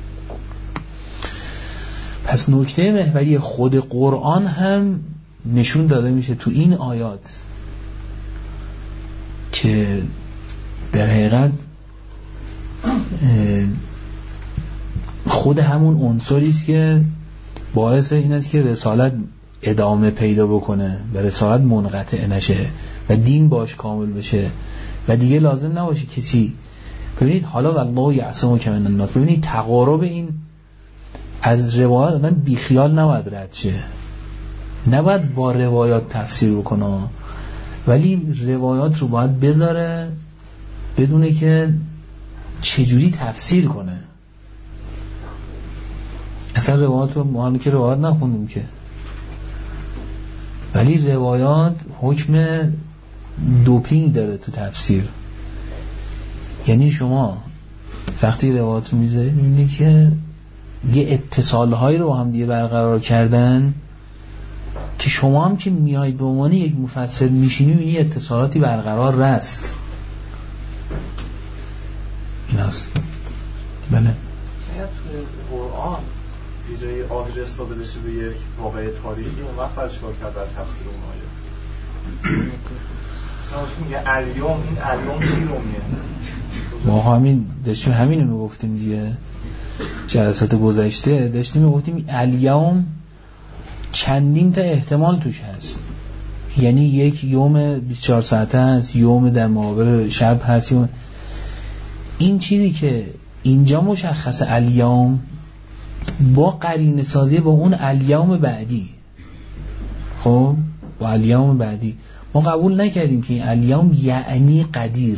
پس نکته محوری خود قرآن هم نشون داده میشه تو این آیات که در حقیقت خود همون عنصری است که باعث این است که رسالت ادامه پیدا بکنه و رسالت منقطع نشه و دین باش کامل بشه و دیگه لازم نباشه کسی. ببینید حالا والله یعصمک من الناس، ببینید تقارب این از روایات من بیخیال نباید رد شه، نباید با روایات تفسیر بکنه، ولی روایات رو باید بذاره بدونه که چجوری تفسیر کنه. اصلا روایات رو ما که روایات نخوندیم که، ولی روایات حکم دوپینگ داره تو تفسیر. یعنی شما وقتی روایات رو میذارید میبینید که یه اتصالهایی رو با هم دیگه برقرار کردن که شما هم که میایید به عنوان یک مفسر میشینی این اتصالاتی برقرار است. این هست. بله. شاید توی قرآن یه جایی آدرس داده بشه به یک واقع تاریخی اون وقت باید چیکار کرد در تفسیر اون آیه؟ مثلا میگه الیوم، این الیوم چی رو میگه؟ ما همین داشتیم همین رو گفتیم دیگه. جلسات گذشته داشتیم گفتیم الیوم چندین تا احتمال توش هست، یعنی یک یوم 24 ساعته هست، یوم در مقابل شب هست. این چیزی که اینجا مشخص الیوم با قرینه سازی با اون الیوم بعدی، خب با الیوم بعدی ما قبول نکردیم که این الیوم یعنی قدیر،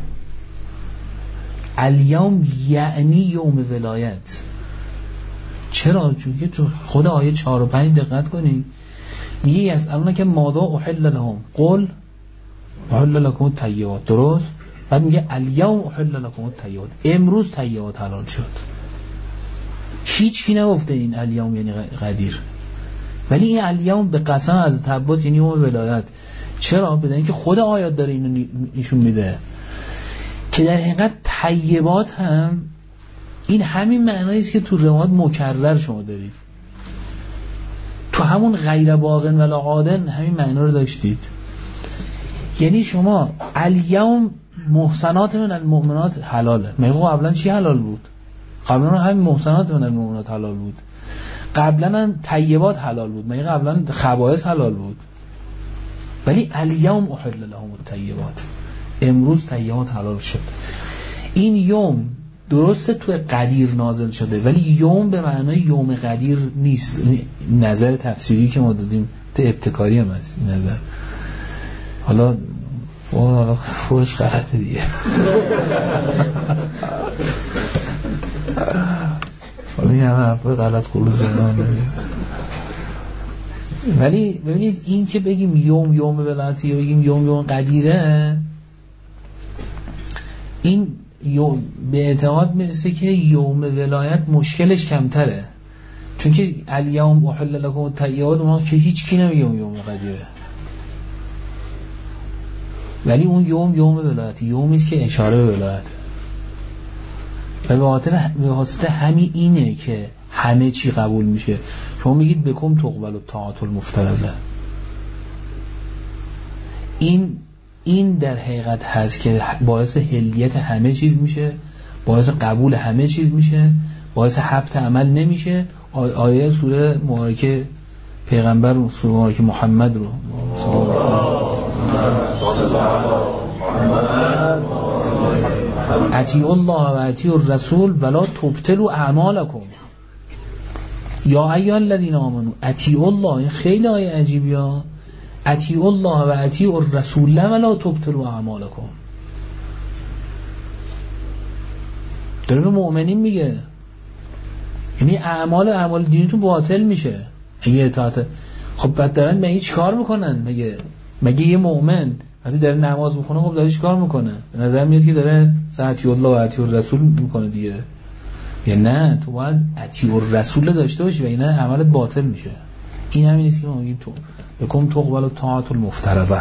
الیوم یعنی یوم ولایت. چرا؟ چون که تو خود آیه 4 و 5 دقت کنید میگه یسألونک که ماذا احل لهم قل احل لکم الطیبات، درست؟ بعد میگه الیوم احل لکم الطیبات، امروز طیبات حلال شد. هیچ کی نگفته این الیوم یعنی قدیر، ولی این الیوم به قسم از تبات یعنی یوم ولایت. چرا؟ بدون اینکه خود آیات داره اینو نشون میده که در حقیقت طیبات هم این همین معنایی است که تو روایات مکرر شما دارید، تو همون غیر باغن ولا عادن همین معنا رو داشتید. یعنی شما الیوم محسنات من المؤمنات حلاله. میگه قبلا چی حلال بود؟ قبلا همین محسنات من المؤمنات حلال بود، قبلا هم طیبات حلال بود، میگه قبلا خبائث حلال بود، ولی الیوم احل لهم الطیبات، امروز طیبات حلال شد. این یوم درسته تو قدیر نازل شده ولی یوم به معنای یوم قدیر نیست. نظر تفسیری که ما دادیم تو ابتکاری هم هست این نظر، حالا فوش غلطه دیگه. حالا این همه حرفای غلط قلو زنان داریم. ولی ببینید این که بگیم یوم ولایتی یا بگیم یوم قدیره، این به اعتقاد میرسه که یوم ولایت مشکلش کمتره، چون که الیوم احل لکم الطیبات ما که هیچ کی نمیگه یوم قدیره، ولی اون یوم ولایت یومی است که اشاره به ولایت و به واسطه همین اینه که همه چی قبول میشه. شما میگید بکم تقبل الطاعات المفترضه، این در حقیقت هست که باعث حلیت همه چیز میشه، باعث قبول همه چیز میشه، باعث حبط عمل نمیشه. آیه سوره مبارکه پیغمبر رو، سوره مبارکه محمد رو اطیعوا الله و اطیعوا الرسول ولا تبطلوا اعمالکم یا ایها الذین آمنوا اطیعوا الله. این خیلی آیه عجیبیه. اطیعوا الله و اطیعوا الرسول ولا تبطلوا اعمالکم، داره به مؤمنین میگه، یعنی اعمال دینیتون باطل میشه اگه اطاعت. خب بعد دارن به هیچ کار میکنن؟ مگه یه مؤمن وقتی داره نماز میخونه خب داره چی کار میکنه؟ به نظر میاد که داره اطیعوا الله و اطیعوا الرسول میکنه دیگه. یا نه، تو باید اطیعوا الرسول داشته باشی و اینا عملت باطل میشه. این همین نیست که ما میگیم تو بکن تقبل الطاعات المفترضه.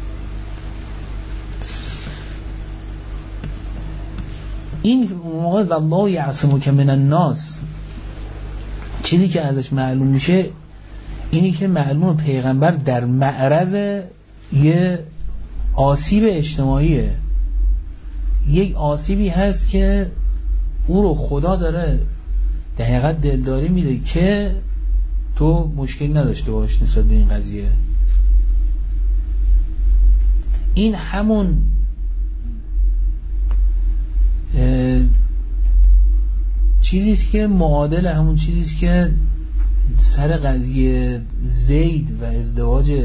این موقع والله یعصمک من الناس، چیزی که ازش معلوم میشه اینی که معلوم پیغمبر در معرض یه آسیب اجتماعیه، یک آسیبی هست که او رو خدا داره در حقیقت دلداری میده که تو مشکلی نداشته باش نسبت به این قضیه. این همون چیزیست که معادل همون چیزیست که سر قضیه زید و ازدواج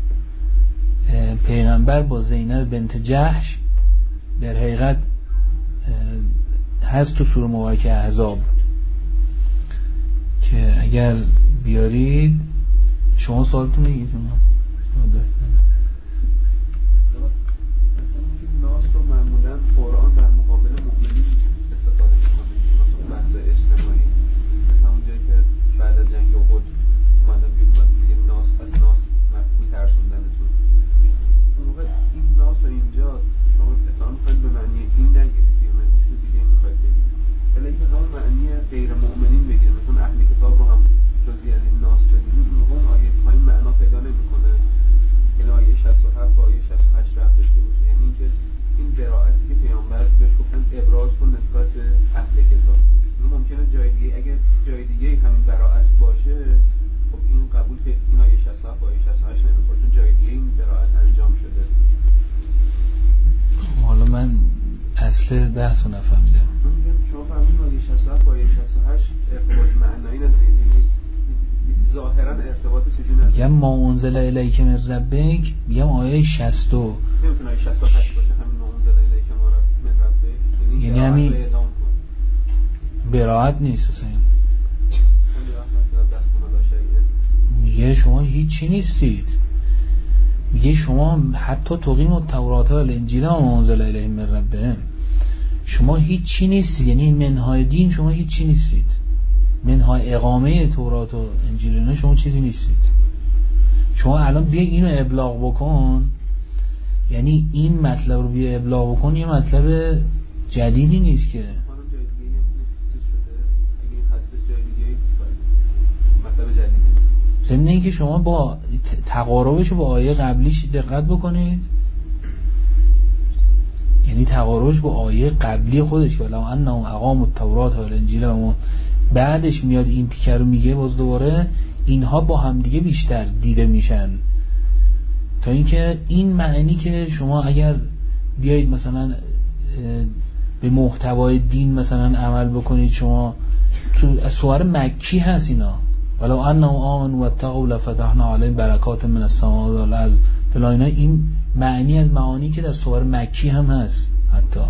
پیغمبر با زینب بنت جحش در حقیقت هست تو سوره مبارکه احزاب که اگر بیارید شما سوالتون میگید مثلا ناس رو معمولا قرآن در مقابل مؤمنین استفاده میکنه، مثلا بحث اجتماعی مثلا اصل بحث رو نفهمیدم. من میگم شما فهمید آیه 67 با آیه 68 ارتباط معنایی نداره، یعنی ظاهرا ارتباط چیزی نداره. میگم ما انزل الیک من ربک، میگم آیه 60 نمیتونه آیه 68 باشه همین ما انزل الیک من ربک، یعنی همین براءت نیست اصلا. میگه شما هیچی نیستید، میگه شما حتی تقیم التوراة و الانجیل و ما انزل الیهم من ربهم، شما هیچی نیستید، یعنی منهای دین شما هیچی نیستید، منهای اقامه تورات و انجیل نه شما چیزی نیستید. شما الان بیا اینو ابلاغ بکن، یعنی این مطلب رو بیا ابلاغ بکن، یه مطلب جدیدی نیست که ضمن اینکه شما با تقاربش با آیه قبلیش دقت بکنید، یعنی تقاربش با آیه قبلی خودش ولو انهم اقاموا التوراة و الانجیل و بعدش میاد این تیکه رو میگه، باز دوباره اینها با هم دیگه بیشتر دیده میشن، تا اینکه این معنی که شما اگر بیایید مثلا به محتوای دین مثلا عمل بکنید، شما تو سوره مکی هست اینا، ولو انهم آمنوا واتقوا لفتحنا علیهم برکات من السماء والارض فلا، اینا این معنی از معانی که در سوره مکی هم هست حتی،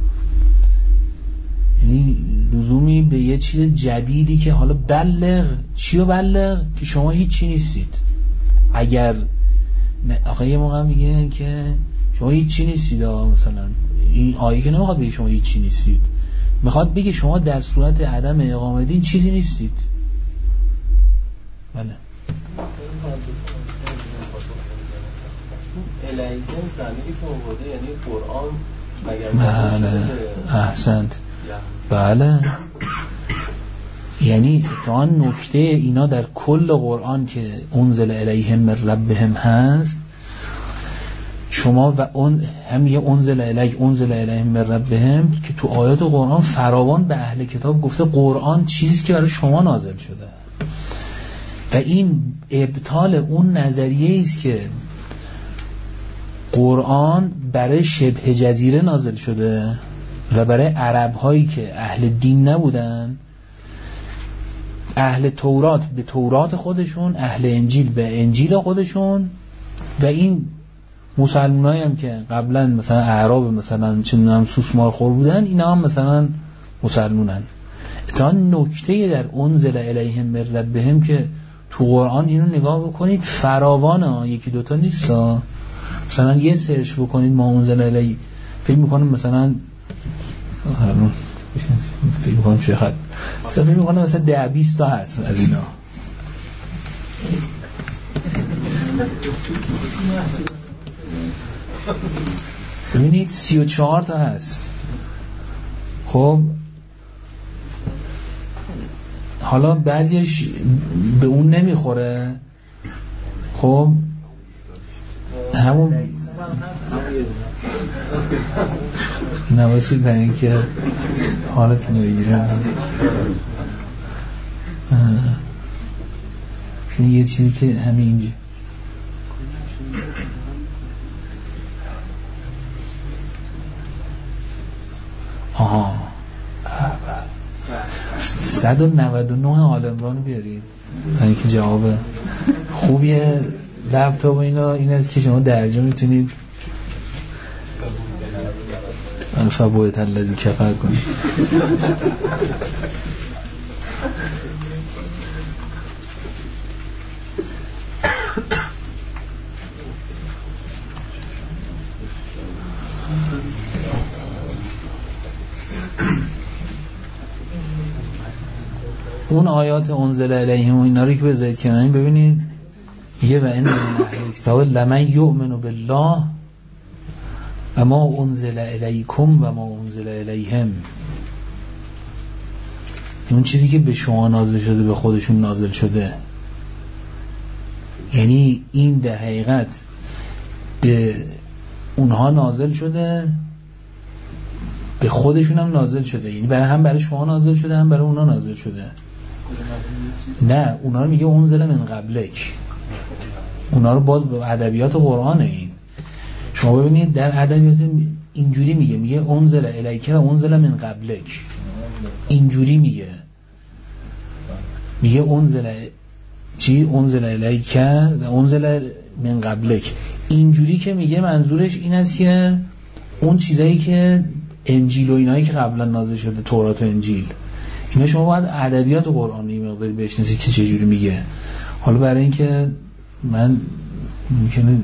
یعنی لزومی به یه چیز جدیدی که حالا بلغ، چی رو بلغ؟ که شما هیچی نیستید. اگر آخه یه موقع میگه که شما هیچی نیستید، مثلا این آیه که نمیخواد بگه شما هیچی نیستید، میخواد بگه شما در صورت عدم اقامه دین چیزی نیستید. بله الیکم زمینی که آورده یعنی قرآن، مگر بله احسنت، بله یعنی تا نکته اینا در کل قرآن که انزل الیهم من ربهم هست، شما و اون هم یه انزل الیهم من ربهم که تو آیات قرآن فراوان به اهل کتاب گفته قرآن چیزی که برای شما نازل شده، و این ابطال اون نظریه است که قرآن برای شبه جزیره نازل شده و برای عرب هایی که اهل دین نبودن، اهل تورات به تورات خودشون، اهل انجیل به انجیل خودشون، و این مسلمانایی هم که قبلا مثلا اعراب مثلا چندان سوسمار خور بودن، اینا هم مثلا مسلمانن. تا نکته در انزل الیهم من ربهم که تو قرآن اینو نگاه بکنید فراوانه، یکی دوتا نیست، مثلا یه سرچ بکنید ما انزل الی، فکر میکنم مثلا فکر میکنم چه خط مثلا فکر میکنم مثلا 10-20 تا هست از اینا. ببینید 34 تا هست. خب حالا بعضیش به اون نمیخوره، خب همون نواسید در این که حالتون رو بگیرم، چون یه چیزی که همین اینجا آها 199 آل عمران بیارید، یعنی که جواب خوبیه. لپتاپ اینا این است که شما درجا میتونید الفبویت الذی کفر کنید. اون آیات انزل الیهم و اینا رو که بذارید کنارین ببینید، یه و ان من اهل کتاب لمن یؤمن بالله و ما انزل الیکم و ما انزل الیهم، اون چیزی که به شما نازل شده به خودشون نازل شده، یعنی این در حقیقت به اونها نازل شده، به خودشون هم نازل شده، یعنی برای هم برای شما نازل شده هم برای اونا نازل شده. نه اونا رو میگه انزل من قبلک، اونا رو باز به ادبیات قرآن. این شما ببینید در ادبیات اینجوری میگه انزل الیک و انزل من قبلک، اینجوری میگه انزل الیک و انزل من قبلک. اینجوری که میگه منظورش این است که اون چیزایی که انجیل و اینایی که قبلا نازل شده، تورات و انجیل، اینا شما باید ادبیات قرآنی مقداری بشناسید که چه جوری میگه. حالا برای اینکه من ممکنه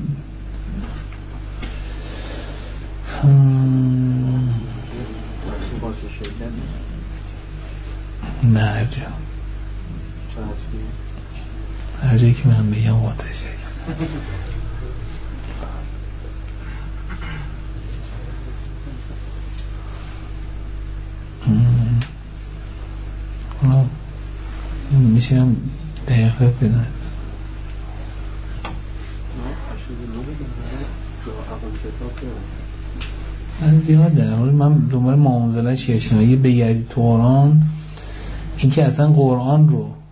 نه هر جایی که من بگم قاطع شد. حالا میشه هم دقیقه بدن. من زیاد دارم، من دنبال معامزله چیه شنم اگه بگردید تو قرآن، این که اصلا قرآن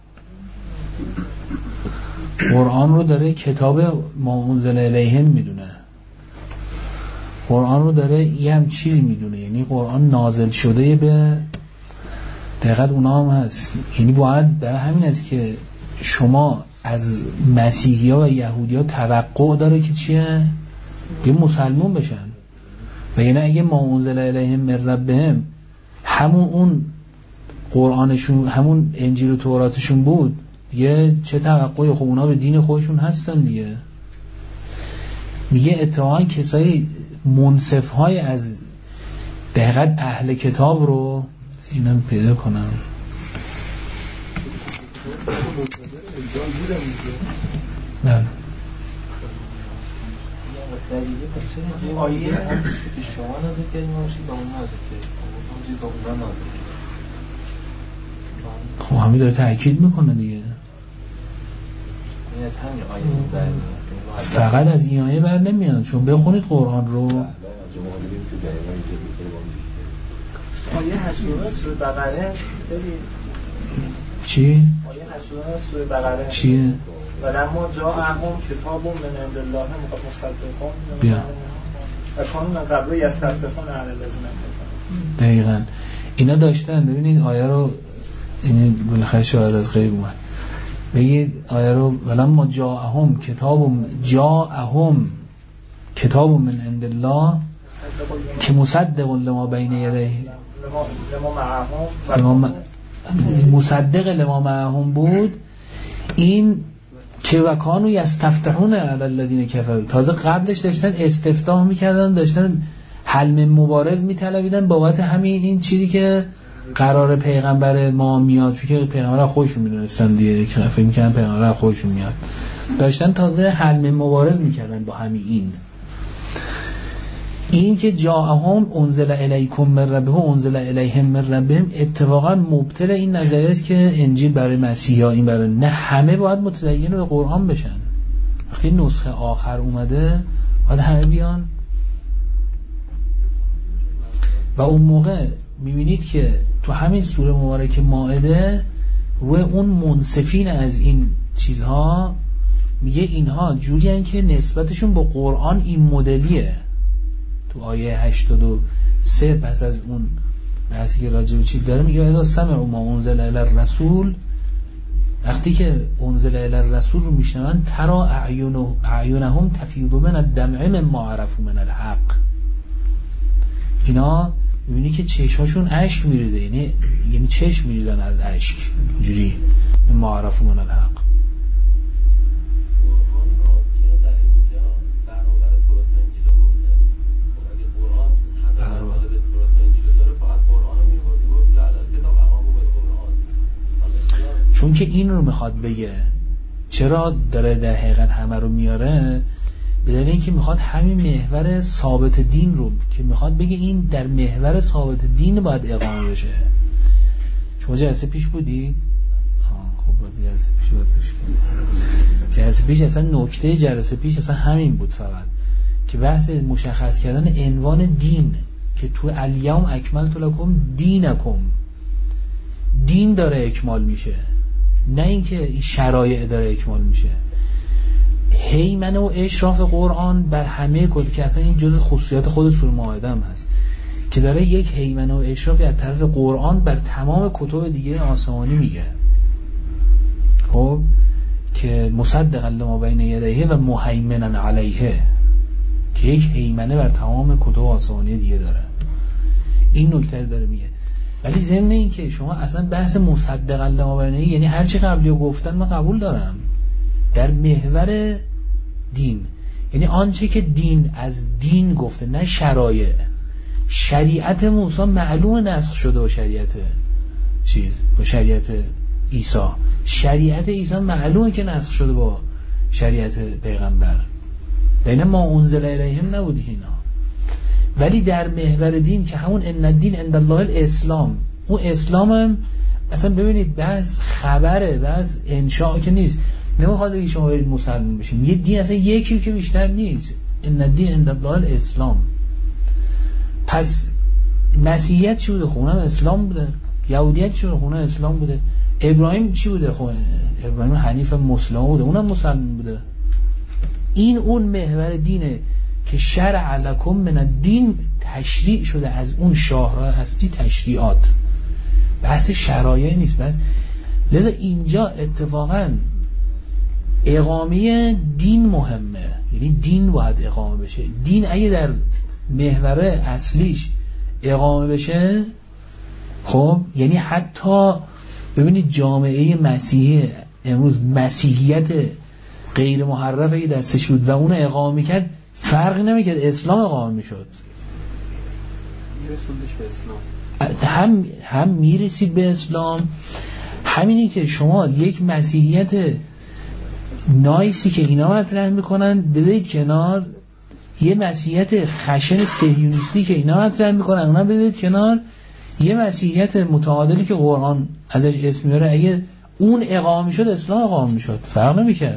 رو داره کتاب معامزله الیهم میدونه، قرآن رو داره یه هم چیزی میدونه، یعنی قرآن نازل شده به دقیقت اونا هم هست. یعنی باید برای همین است که شما از مسیحی ها و یهودی ها توقع داره که چیه؟ یه مسلمون بشن، و یعنی اگه ما انزل الیهم من ربهم همون اون قرآنشون، همون انجیل و توراتشون بود دیگه، چه توقعی؟ خب اونا به دین خودشون هستن دیگه. میگه اتفاقا کسای منصف های از دقیقت اهل کتاب رو اینم پیدا کنم. نه آیه که شما نازل کردیم باشید با اون نازل کردیم با اون نازل کردیم. خب همین داره تأکید میکنه دیگه. فقط از این آیه بر نمیاد، چون بخونید قرآن رو. آیه 80 سوره بقره ببین. چی؟ آیه 80 سوره بقره چیه؟ ولما جاءهم کتاب من عند الله مصدق بیا و کانوا من قبل یستفتحون علی الذین کفروا. دقیقاً اینا داشتن. ببینید آیه رو، این بالاخره شاید از غیب اومد. بگید آیه رو ولما جاءهم کتاب من عند الله که مصدق لما بین یدیه، مصدق لما معهم بود. این که وکانو یستفتحون علی الذین کفروا، تازه قبلش داشتن استفتاح میکردن، داشتن حل مبارز میطلبیدن بابت همین این چیزی که قرار پیغمبر ما میاد، چون که پیغمبر خودشون میدونستن دیگه، که فکر میکردن پیغمبر خودشون میاد، داشتن تازه حل مبارز میکردن با همین این که جاءهم انزل الیکم من ربهم انزل الیهم من ربهم. اتفاقا مبطل این نظریه است که انجیل برای مسیحا، این برای نه، همه باید متدین به قرآن بشن. وقتی نسخه آخر اومده باید همه بیان، و اون موقع میبینید که تو همین سوره مبارکه مائده روی اون منصفین از این چیزها میگه اینها جوریان که نسبتشون با قرآن این مدلیه. تو آیه 83 پس از اون بحثی که راجع به چیز داره میگه اذا سمعوا ما انزل الی الرسول، وقتی که انزل الی الرسول رو میشنون ترى اعینهم تفیض من الدمع مما عرفوا من الحق. اینا میبینی که چشماشون اشک میریزه، یعنی چشم میریزن از اشک، اینجوری مما عرفوا من الحق. چون که این رو میخواد بگه. چرا داره در حقیقت همه رو میاره؟ بدون اینکه میخواد همین محور ثابت دین رو که میخواد بگه این در محور ثابت دین باید اقامه بشه. شما جلسه پیش بودی؟ خب جلسه پیش بود. جلسه پیش اصلا نکته جلسه پیش اصلا همین بود، فقط که بحث مشخص کردن عنوان دین، که تو الیوم اکملت لکم دینکم، دین داره اکمال میشه، نه اینکه این شرایع داره اکمال میشه. هیمنه و اشراف قرآن بر همه کل، که اصلا این جزء خصوصیات خود سوره مائده هم هست که داره یک هیمنه و اشرافی از طرف قرآن بر تمام کتب دیگه آسمانی میگه، خب که مصدقا لما بین یدیه و مهیمنا علیه، که یک هیمنه بر تمام کتب آسمانی دیگه داره. این نکته رو داره میگه. ولی ضمن این که شما اصلا بحث مصدقا لما بین یدیه یعنی هر چی قبلی رو گفتن من قبول دارم در محور دین، یعنی آنچه که دین از دین گفته، نه شرایع. شریعت موسی معلوم نسخ شده با شریعت با شریعت عیسی. شریعت عیسی معلومه که نسخ شده با شریعت پیغمبر، بین ما انزل الیهم نبود اینا. ولی در محور دین که همون ان الدین عند الله الاسلام، اون اسلام هم اصلا ببینید بس خبره، بس انشاء که نیست. نمیخواد بگی شما برید مسلمان بشین، یه دین اصلا یکی که بیشتر نیست. ان الدین عند الله الاسلام. پس مسیحیت چی بوده؟ خونه اسلام بوده. یهودیت چی بوده؟ خونه اسلام بوده. ابراهیم چی بوده؟ ابراهیم حنیف مسلم بوده، اونم مسلمان بوده. این اون محور دینه که شرع لکم من الدین تشریع شده، از اون شاهراه هستی تشریعات، بحث شرایع نیست. لذا اینجا اتفاقا اقامه دین مهمه، یعنی دین باید اقامه بشه. دین اگه در محور اصلیش اقامه بشه، خب یعنی حتی ببینید جامعه مسیحی امروز مسیحیت غیر محرف اگه دستش بود و اون اقامه میکرد فرقی نمیکرد، اسلام اقامه میشد، میرسوندش به اسلام، هم میرسید به اسلام. همینی که شما یک مسیحیت نایسی که اینا مطرح میکنن بذارید کنار، یه مسیحیت خشن صهیونیستی که اینا مطرح میکنن اونا بذارید کنار، یه مسیحیت متعادلی که قرآن ازش اسم میاره، اگه اون اقامه شد اسلام اقامه میشد، فرق نمیکرد.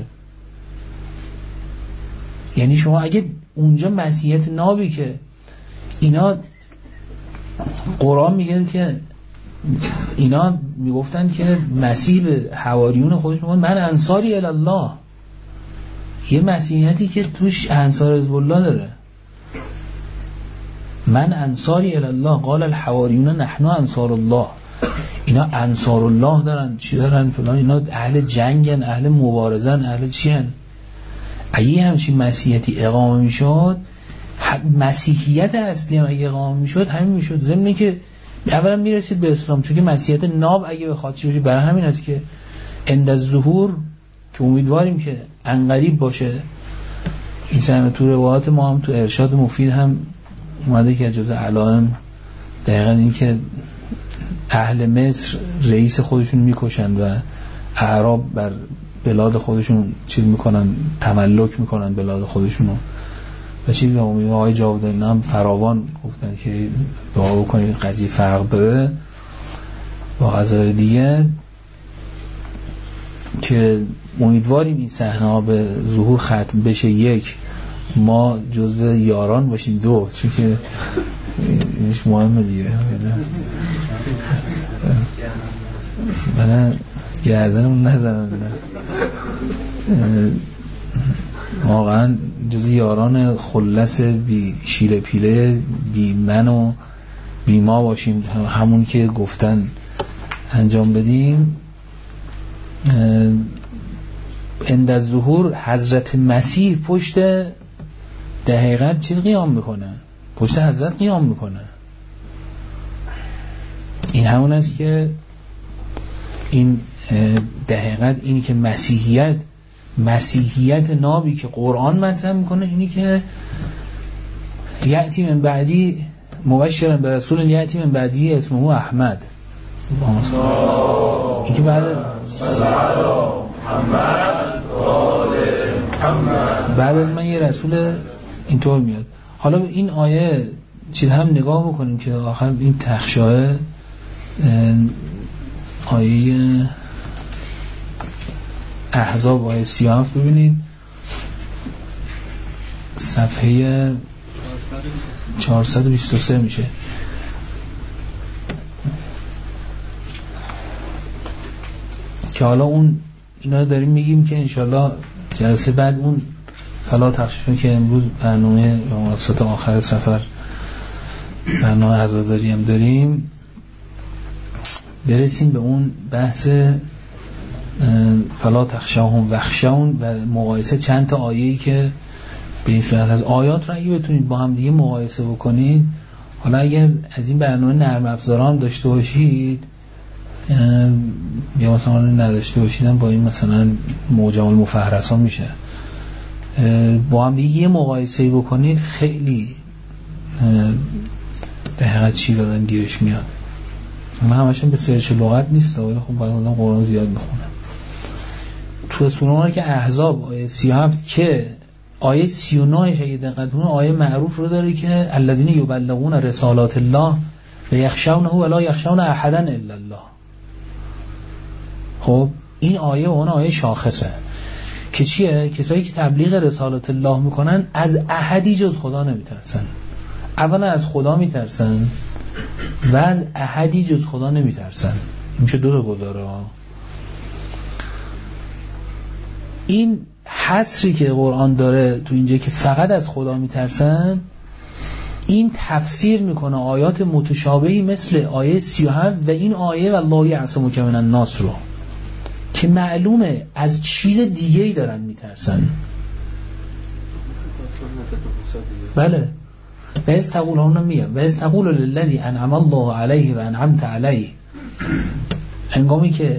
یعنی شما اگه اونجا مسیحیت نابی که اینا قرآن میگه که اینا میگفتن که مسیح به حواریون خودش میگن من انصاری الله، یه مسیحیتی که توش انصار حزب الله داره، من انصاری الله قال الحواریون نحن انصار الله، اینا انصار الله دارن، چی دارن فلان، اینا اهل جنگن، اهل مبارزن، اهل چی هن. اگه همچین مسیحیتی اقامه میشد، مسیحیت اصلی هم اگه اقامه میشد همین میشد، ضمن که اولا میرسید به اسلام، چون که مسیحیت ناب اگه بخواد چی بشه، برای همین است که عند الظهور که امیدواریم که عنقریب باشه. این سنه تو روایات ما هم تو ارشاد مفید هم اومده که جزء علائم دقیقا این که اهل مصر رئیس خودشون میکشن و اعراب بر بلاد خودشون چیز میکنن، تملک میکنن بلاد خودشونو و چیز. به امید آقای جاودانی هم فراوان گفتن که دعا بکنید، قضیه فرق داره با قضای دیگه، که امیدواریم این صحنه ها به ظهور ختم بشه، یک ما جزو یاران باشیم، دو چون که اینش مهمه دیگه، من گردنمون نزنم، واقعا جزو یاران خلص بی شیره پیله، بی من و بی ما باشیم، همون که گفتن انجام بدیم. عند الظهور حضرت مسیح پشت در حقیقت چی قیام میکنه؟ پشت حضرت قیام میکنه. این همون است که این در حقیقت اینی که مسیحیت نابی که قرآن مطرح میکنه، اینی که یأتی من بعدی مبشرا به رسول یأتی من بعدی اسمه احمد، این که بعد از من یه رسول اینطور میاد. حالا این آیه چیز هم نگاه بکنیم که آخر این تخشاه آیه احزاب آیه 37 ببینید، صفحه 423 میشه. که حالا اون اینا داریم میگیم که انشالله جلسه بعد اون فلا تخشون که امروز برنامه مناسبت آخر سفر برنامه عزاداری هم داریم، برسیم به اون بحث فلا تخشاهم واخشون و مقایسه چند تا آیه‌ای که به این صورت از آیات رو اگه بتونید با هم دیگه مقایسه بکنید. حالا اگر از این برنامه نرم افزاران داشته باشید یا مثلا نداشته باشیدن با این مثلا معجم المفهرس ها میشه، با هم دیگه یه مقایسه بکنید خیلی به حقیقت چی دادن گیرش میاد. من همشون به سرچ لغت نیست ولی خب باید آدم قرآن زیاد بخونه. تو سوره که احزاب آیه 37 که آیه 39 اگه دقت کنید آیه معروف رو داره که الذین یبلغون رسالات الله و یخشونه ولا یخشون احدا الا الله. خب این آیه و اون آیه شاخصه که چیه؟ کسایی که تبلیغ رسالات الله میکنن از احدی جز خدا نمیترسن. اولا از خدا میترسن و از احدی جز خدا نمیترسن. این میشه دو تا گزاره. این حصری که قرآن داره تو اینجا که فقط از خدا میترسن، این تفسیر میکنه آیات متشابهی مثل آیه 37 و این آیه والله یعصمک من الناس رو که معلومه از چیز دیگه‌ای دارن میترسن. بله و از تقول هم نمیگم و از تقول للذی انعم الله علیه و انعمت علیه، هنگامی که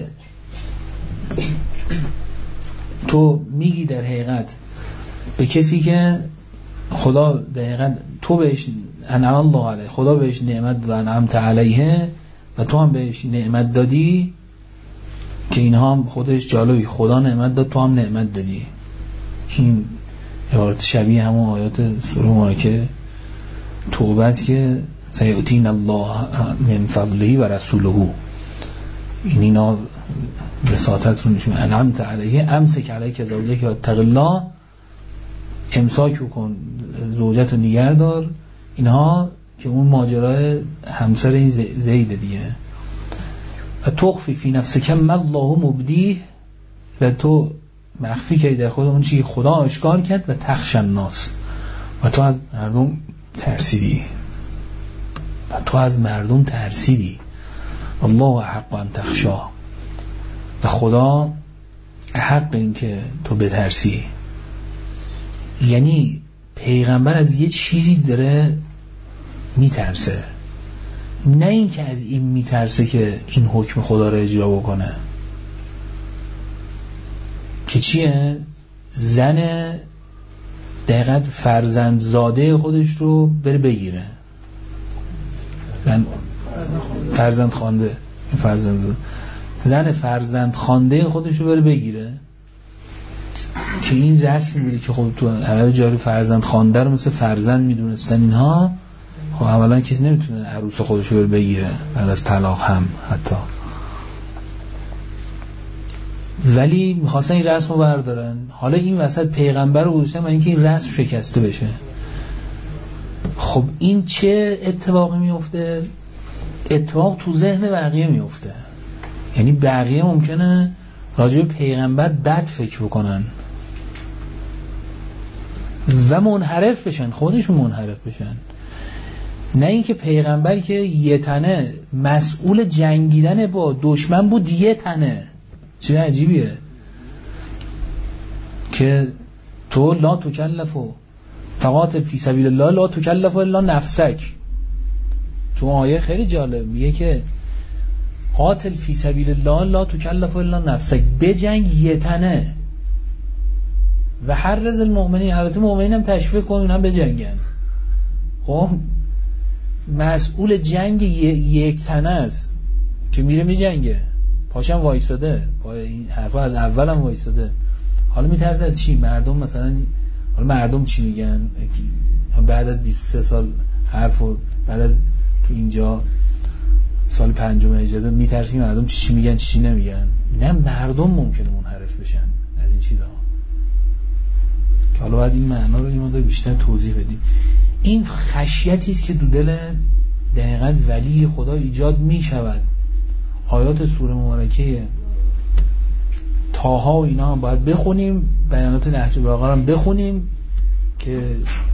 تو میگی در حقیقت به کسی که خدا در حقیقت تو بهش انعم الله علیه، خدا بهش نعمت و انعمت علیه و تو هم بهش نعمت دادی، که اینها هم خودش جالبی، خدا نعمت داد تو هم نعمت دادی. این عبارت شبیه همون آیات سوره مبارکه توبه است که سیؤتین الله من فضله و رسوله. اینا وساطت رو نشون انعمت علیه امسک علیک زوجک و اتق الله، امساک کن زوجت رو نگه دار. اینها که اون ماجرای همسر این زید دیگه. و تخفی فی نفسک ما الله مبدیه، و تو مخفی کردی در خود اون چی خدا آشکار کرد. و تخشى الناس، و تو از مردم ترسیدی. الله احق ان تخشى، و خدا حق این که تو بترسی. یعنی پیغمبر از یه چیزی داره میترسه، نه این که از این میترسه که این حکم خدا رو اجرا بکنه. که چیه؟ زن دقیقاً فرزندزاده خودش رو بره بگیره، زن فرزند خوانده، زن فرزند خوانده خودش رو بره بگیره. که این رسمی بوده که خب تو عرب جاری فرزند خوانده رو مثل فرزند میدونستن اینها. خب اولا کسی نمیتونه عروس خودش رو بره بگیره بعد از طلاق هم حتی، ولی میخواستن این رسم رو بردارن. حالا این وسط پیغمبر رو گذاشتن برای اینکه این رسم شکسته بشه. خب این چه اتفاقی میفته؟ اتفاق تو ذهن بقیه میفته. یعنی بقیه ممکنه راجع به پیغمبر بد فکر بکنن و منحرف بشن، خودشون منحرف بشن. نه اینکه پیغمبر که یه تنه مسئول جنگیدن با دشمن بود، یه تنه. چه عجیبیه که تو لا تکلفو فقاتل فی سبیل الله لا تکلفو الا نفسک. تو آیه خیلی جالب میگه که قاتل فی سبیل الله لا تکلفو الا نفسک، بجنگ یه تنه. و حرز المؤمنین، البته مؤمنین هم تشویق کن هم بجنگن. خب مسئول جنگ یک تنه است که میره میجنگه، پاشم وایساده، پای این حرفا از اول هم وایساده. حالا میترسه از چی؟ مردم مثلا، حالا مردم چی میگن بعد از 23 سال حرفو، بعد از تو اینجا سال 5 هجری میترسه که مردم چی میگن چی نمیگن. نه، مردم ممکنه منحرف بشن از این چیزا، که حالا باید این معنا رو این مقدار بیشتر توضیح بدیم. این خشیتی است که دو دل دقیقاً ولی خدا ایجاد میشود. آیات سوره مبارکه طه و اینا هم باید بخونیم، بیانات نهج البلاغه هم بخونیم که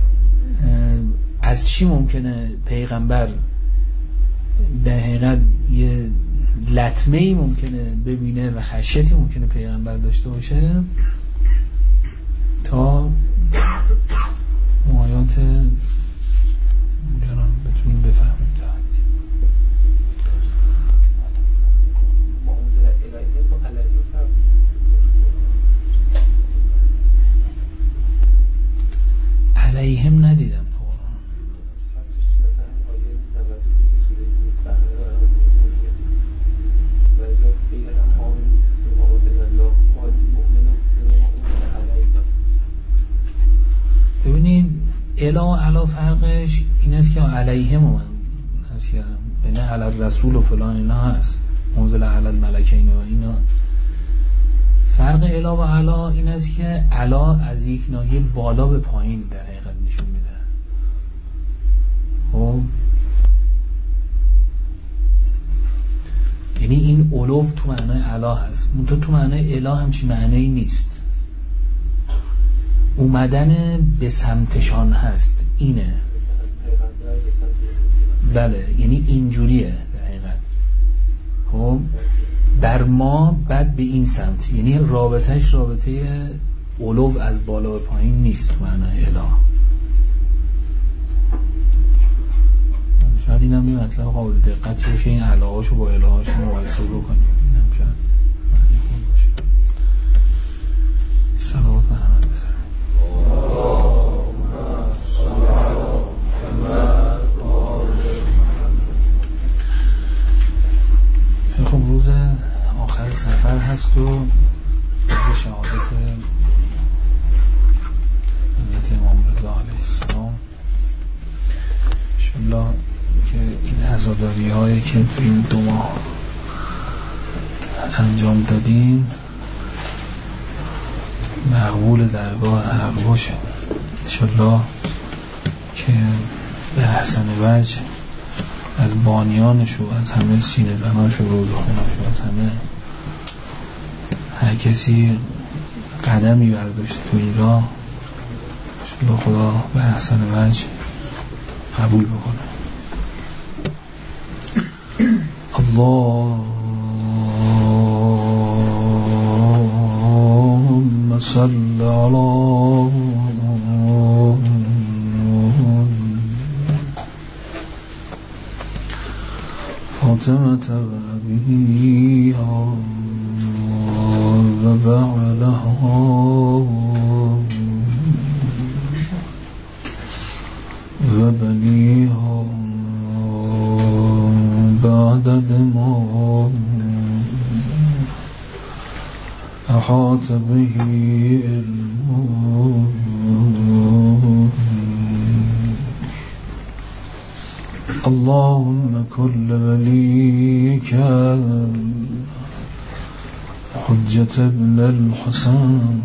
از چی ممکنه پیغمبر در حقیقت یه لطمه‌ای ممکنه ببینه و خشیتی ممکنه پیغمبر داشته باشه تا آیات جنان بتونیم بفهمیم. علیهم ندیدم ببینید علا فرقش این است که علیهم من هست کردم بین علی رسول و فلان اینا هست منزل علی الملکین و اینا. فرق علا و علا این است که علا از یک ناحیه بالا به پایین در حقیقت نشون میده. خب یعنی این علو تو معنای علا هست، منتها تو معنای علا همچین معنایی نیست. اومدن به سمتشان هست اینه. بله یعنی اینجوریه در حقیقت. خب بر ما بعد به این سمت، یعنی رابطهش رابطه علو از بالا به پایین نیست معنای اله. شاید اینم یه مطلب قابل دقتی باشه، این الهاشو با الهاش مقایسه بکنیم. اینم شاید معنی خوب باشه. صلوات به احمد بزنیم. خب روز آخر سفر هست و روز شهادت حضرت امام رضا علیه السلام. انشالله که این عزاداری هایی که تو این 2 ماه انجام دادیم مقبول درگاه حق باشه انشالله، که به احسن وجه از بانیانش و از همه سینه زناش و روزخوناش و از همه هر کسی قدمی برداشت تو این راه انشالله خدا به احسن وجه قبول بکنه. اللهم صل علی فاطمة وأبيها وبعلها وبنيها بعدد ما أحاط به علمه. اللهم كل وليك حجة ابن الحسن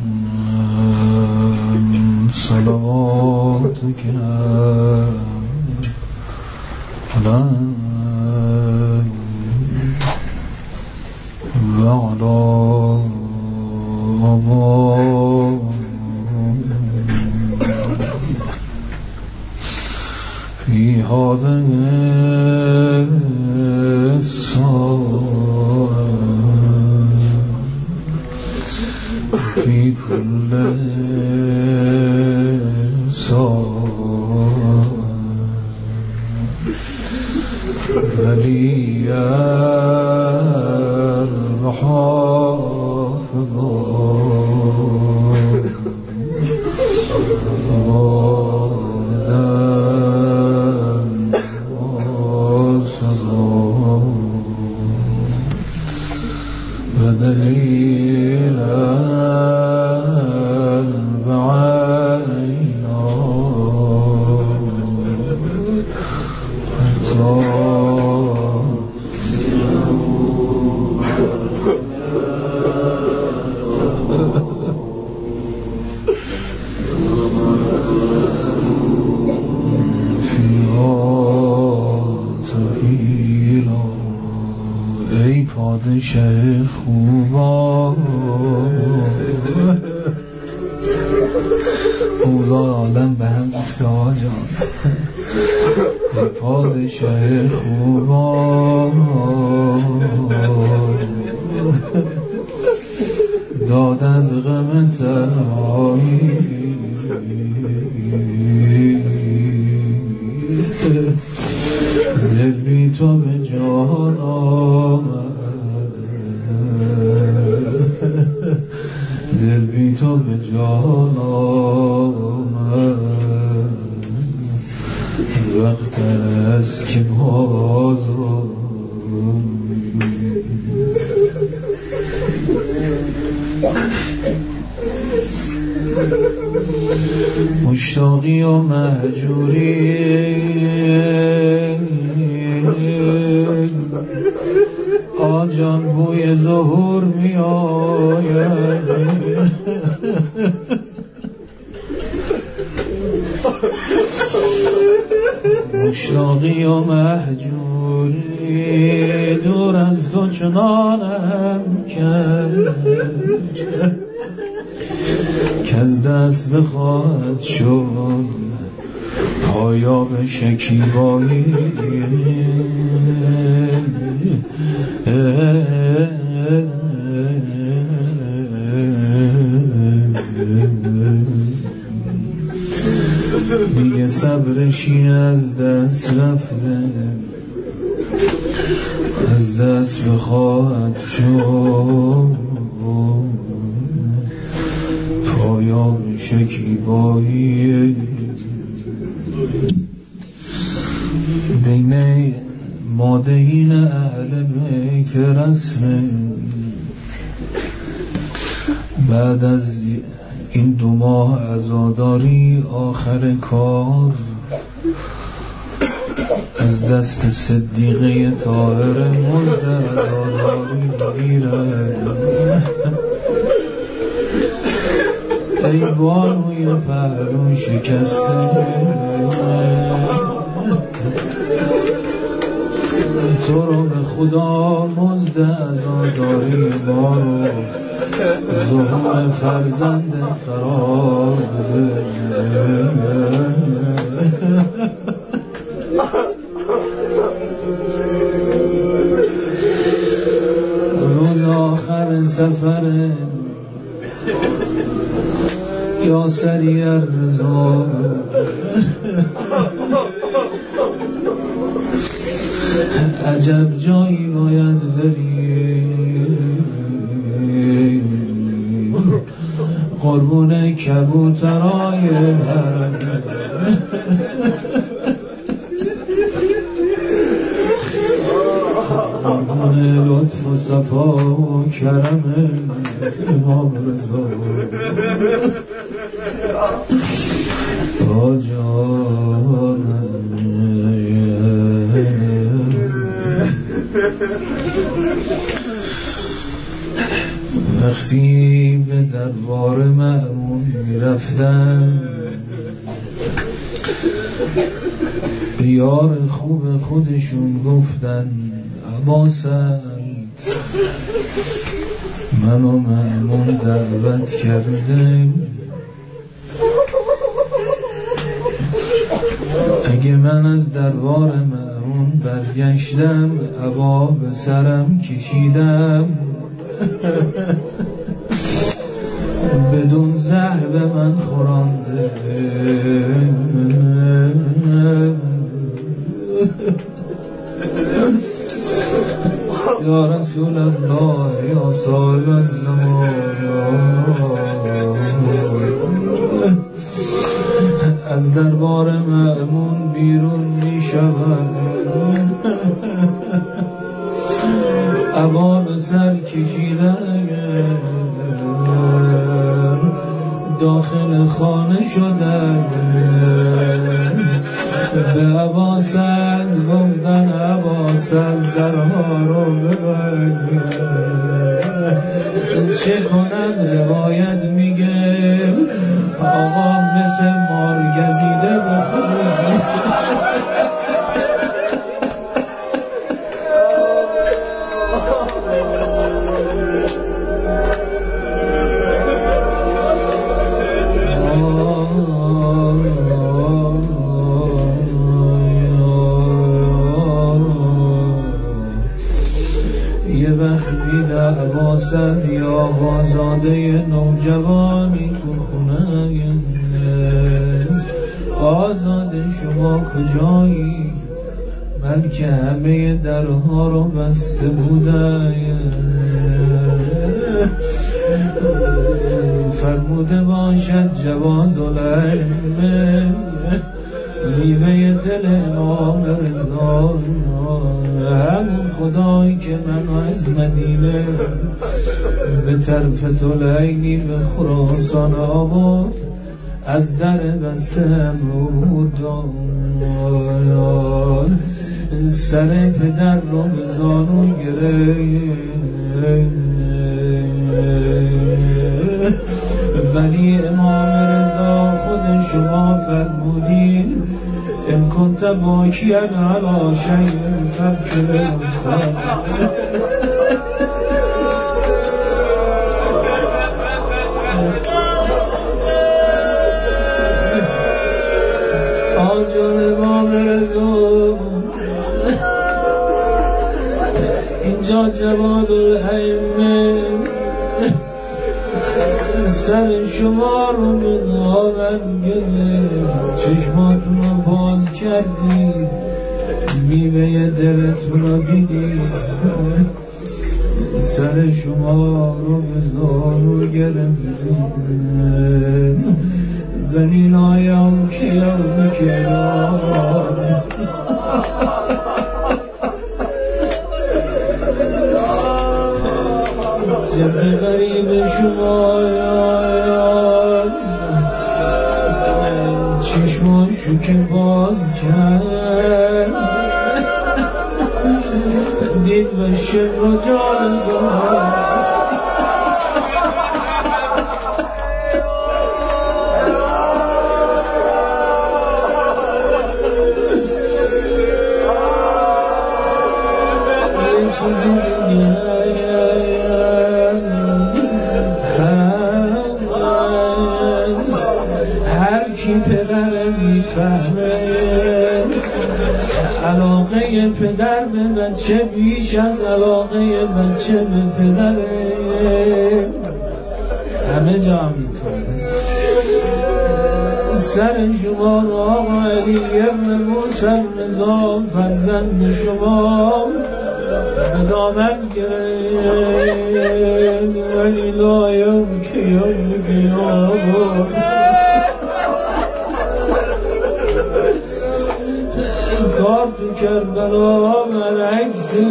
صلواتك عليه وعلى آبائه في هذه الساعة في كل ساعة وليا وحافظا خوبا اوضاع عالم به هم ریخته آجان ای پادشاه خوبان داد از غم تنهایی دل بی تو به جان آمد دل بی تو به جان آمد وقت است که باز مشتاقی و مهجوری آجان بوی ظهور می آید مشتاقی و مهجوری دور از تو چنانم کرد که از دست بخواهد شد پایاب شکیبایی دیگه صبرشی از دست رفته از دست بخواهد شد پایاب شکیبایی بین مادهین اهل بیت رسم بعد از این 2 ماه عزاداری آخر کار از دست صدیقه طاهر مزد عزاداری بگیرد ای بانوی پهلو شکسته تو رو به خدا مزد عزاداری ما رو ظهور فرزندت قرار بده روز آخر سفر یا سریع رضا عجب جایی باید بری قربون کبوترای حرم قربون لطف و صفا و کرم امام رضا آجانم وقتی به دربار مأمون میرفتن به یار خوب خودشون گفتن ابا سعد منو مأمون دعوت کرده اگه من از دربار مأمون برگشتم ابا به سرم کشیدم بدون زهر به من خورانده یا رسول الله یا صاحب الزمان از دربار مأمون بیرون می شود ابا به سر کشیدن داخل خانه شدن به ابا سعد گفتن ابا سعد درها رو ببند چه کنم روایت میگه آقا مثل مار گزیده بخوره زخمی دعواسد یا آزاده نوجوانی تو خونه آزاد شما کجایی بلکه همه درها رو بسته بوده فرموده باشد جواد العلم میوه دل امام رضا همون خدایی که من از مدینه به طرف طلعینی به خراسان آورد از در بسته امرود سر پدر رو به زانو گرفت ولی امام رضا خود شما فرمودین ان کنت باکیا علی شیء فابکی آجر امام رضا اینجا جواد الائمه سر شما رو به دامن گرفت چشماتون رو باز کردید میوه دلتون رو دیدید سر شما رو به زانو گرفت ولی نایم که یوم کرام جب غریب شما چشماشو که باز کرد دید و شب و جان زمان هر کی پدر میفهمه علاقه پدر به بچه بیش از علاقه بچه به پدره همه جا میکنه سر شما رو آقا علی ابن موسی رضا فرزند شما به دامن گرفت ولی لایم که یوم قیامت کار تو کربلا برعکسه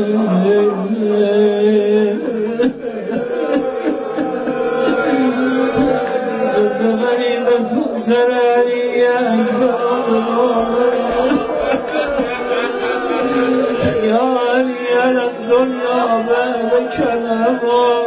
جد غریب تو سر علی اکبر یا علی علی الدنیا بعد کلمات